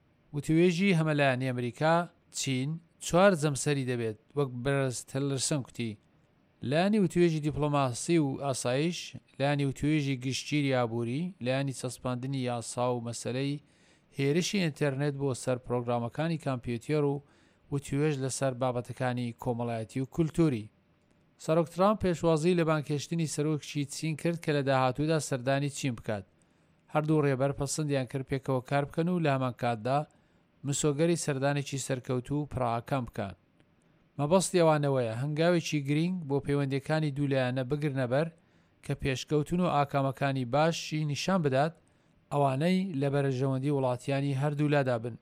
وتوێژی هەمەلایەنی ئەمریکا چین 4 جەمسەری دەبێت وەک بەرز تەلەرسن کوتی. لایانی وتوێژی دیپلۆماسی و ئاسایش، لایانی وتوێژی گشتگیری ئابووری، لایانی چەسپاندنی یاسا و مەسەلەی هێرشی ئینتەرنێت بۆ سەر پرۆگرامەکانی کامپیوتێر و وتوێژ لەسەر بابەتەکانی کۆمەڵایەتی و کولتوری. سەرۆک ترامپ پێشوازی لە بانکێشتنی سەرۆکی چین کرد کە لە داهاتوودا سەردانی چین بکات. هەردوو ڕێبەر پەسەندیان کرد پێکەوە کار بکەن و لە هەمان کاتدا مسۆگەری سەردانێکی سەرکەوتو و پراکەم بکەن. مەبەستی ئەوانەوەیە هەنگاوێکی گرنگ بۆ پەیوەندیەکانی دوولایانە بگرنەبەر کە پێشکەوتن و ئاکامەکانی باشی نیشان بدات ئەوانەی لە بەرژەوەندی وڵاتیانی هەردوولادا بن.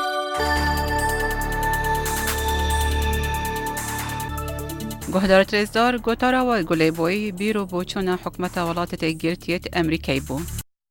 گهدارت رزدار گوتارا و گلی بوی بیرو بوچونا حکمت ولاتت اگیرتیت امریکای بو.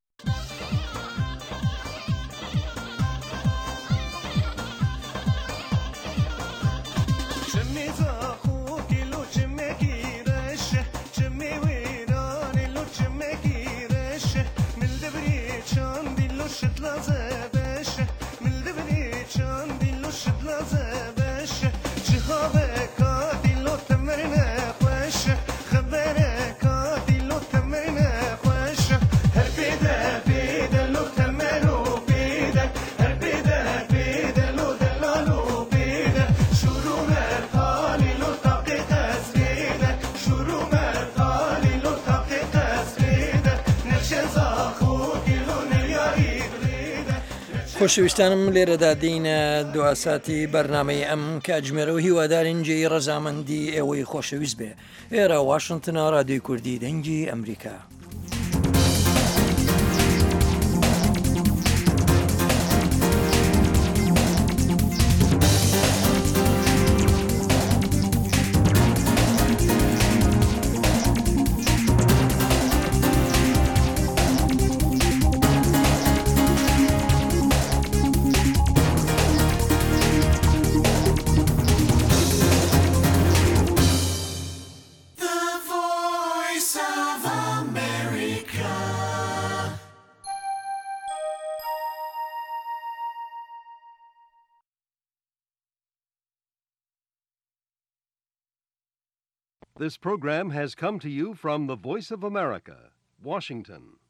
خۆشەویستانم لێرەدا دێینە دواساتی بەرنمەی ئەم کاتژمێرەوە هیوادارین جێی ڕەزامەندی ئێوەی خۆشەویست بێ. ئێرە واشنگتن ڕادیۆی کوردی دەنگی ئەمریکا. The This program has come to you from the Voice of America, Washington.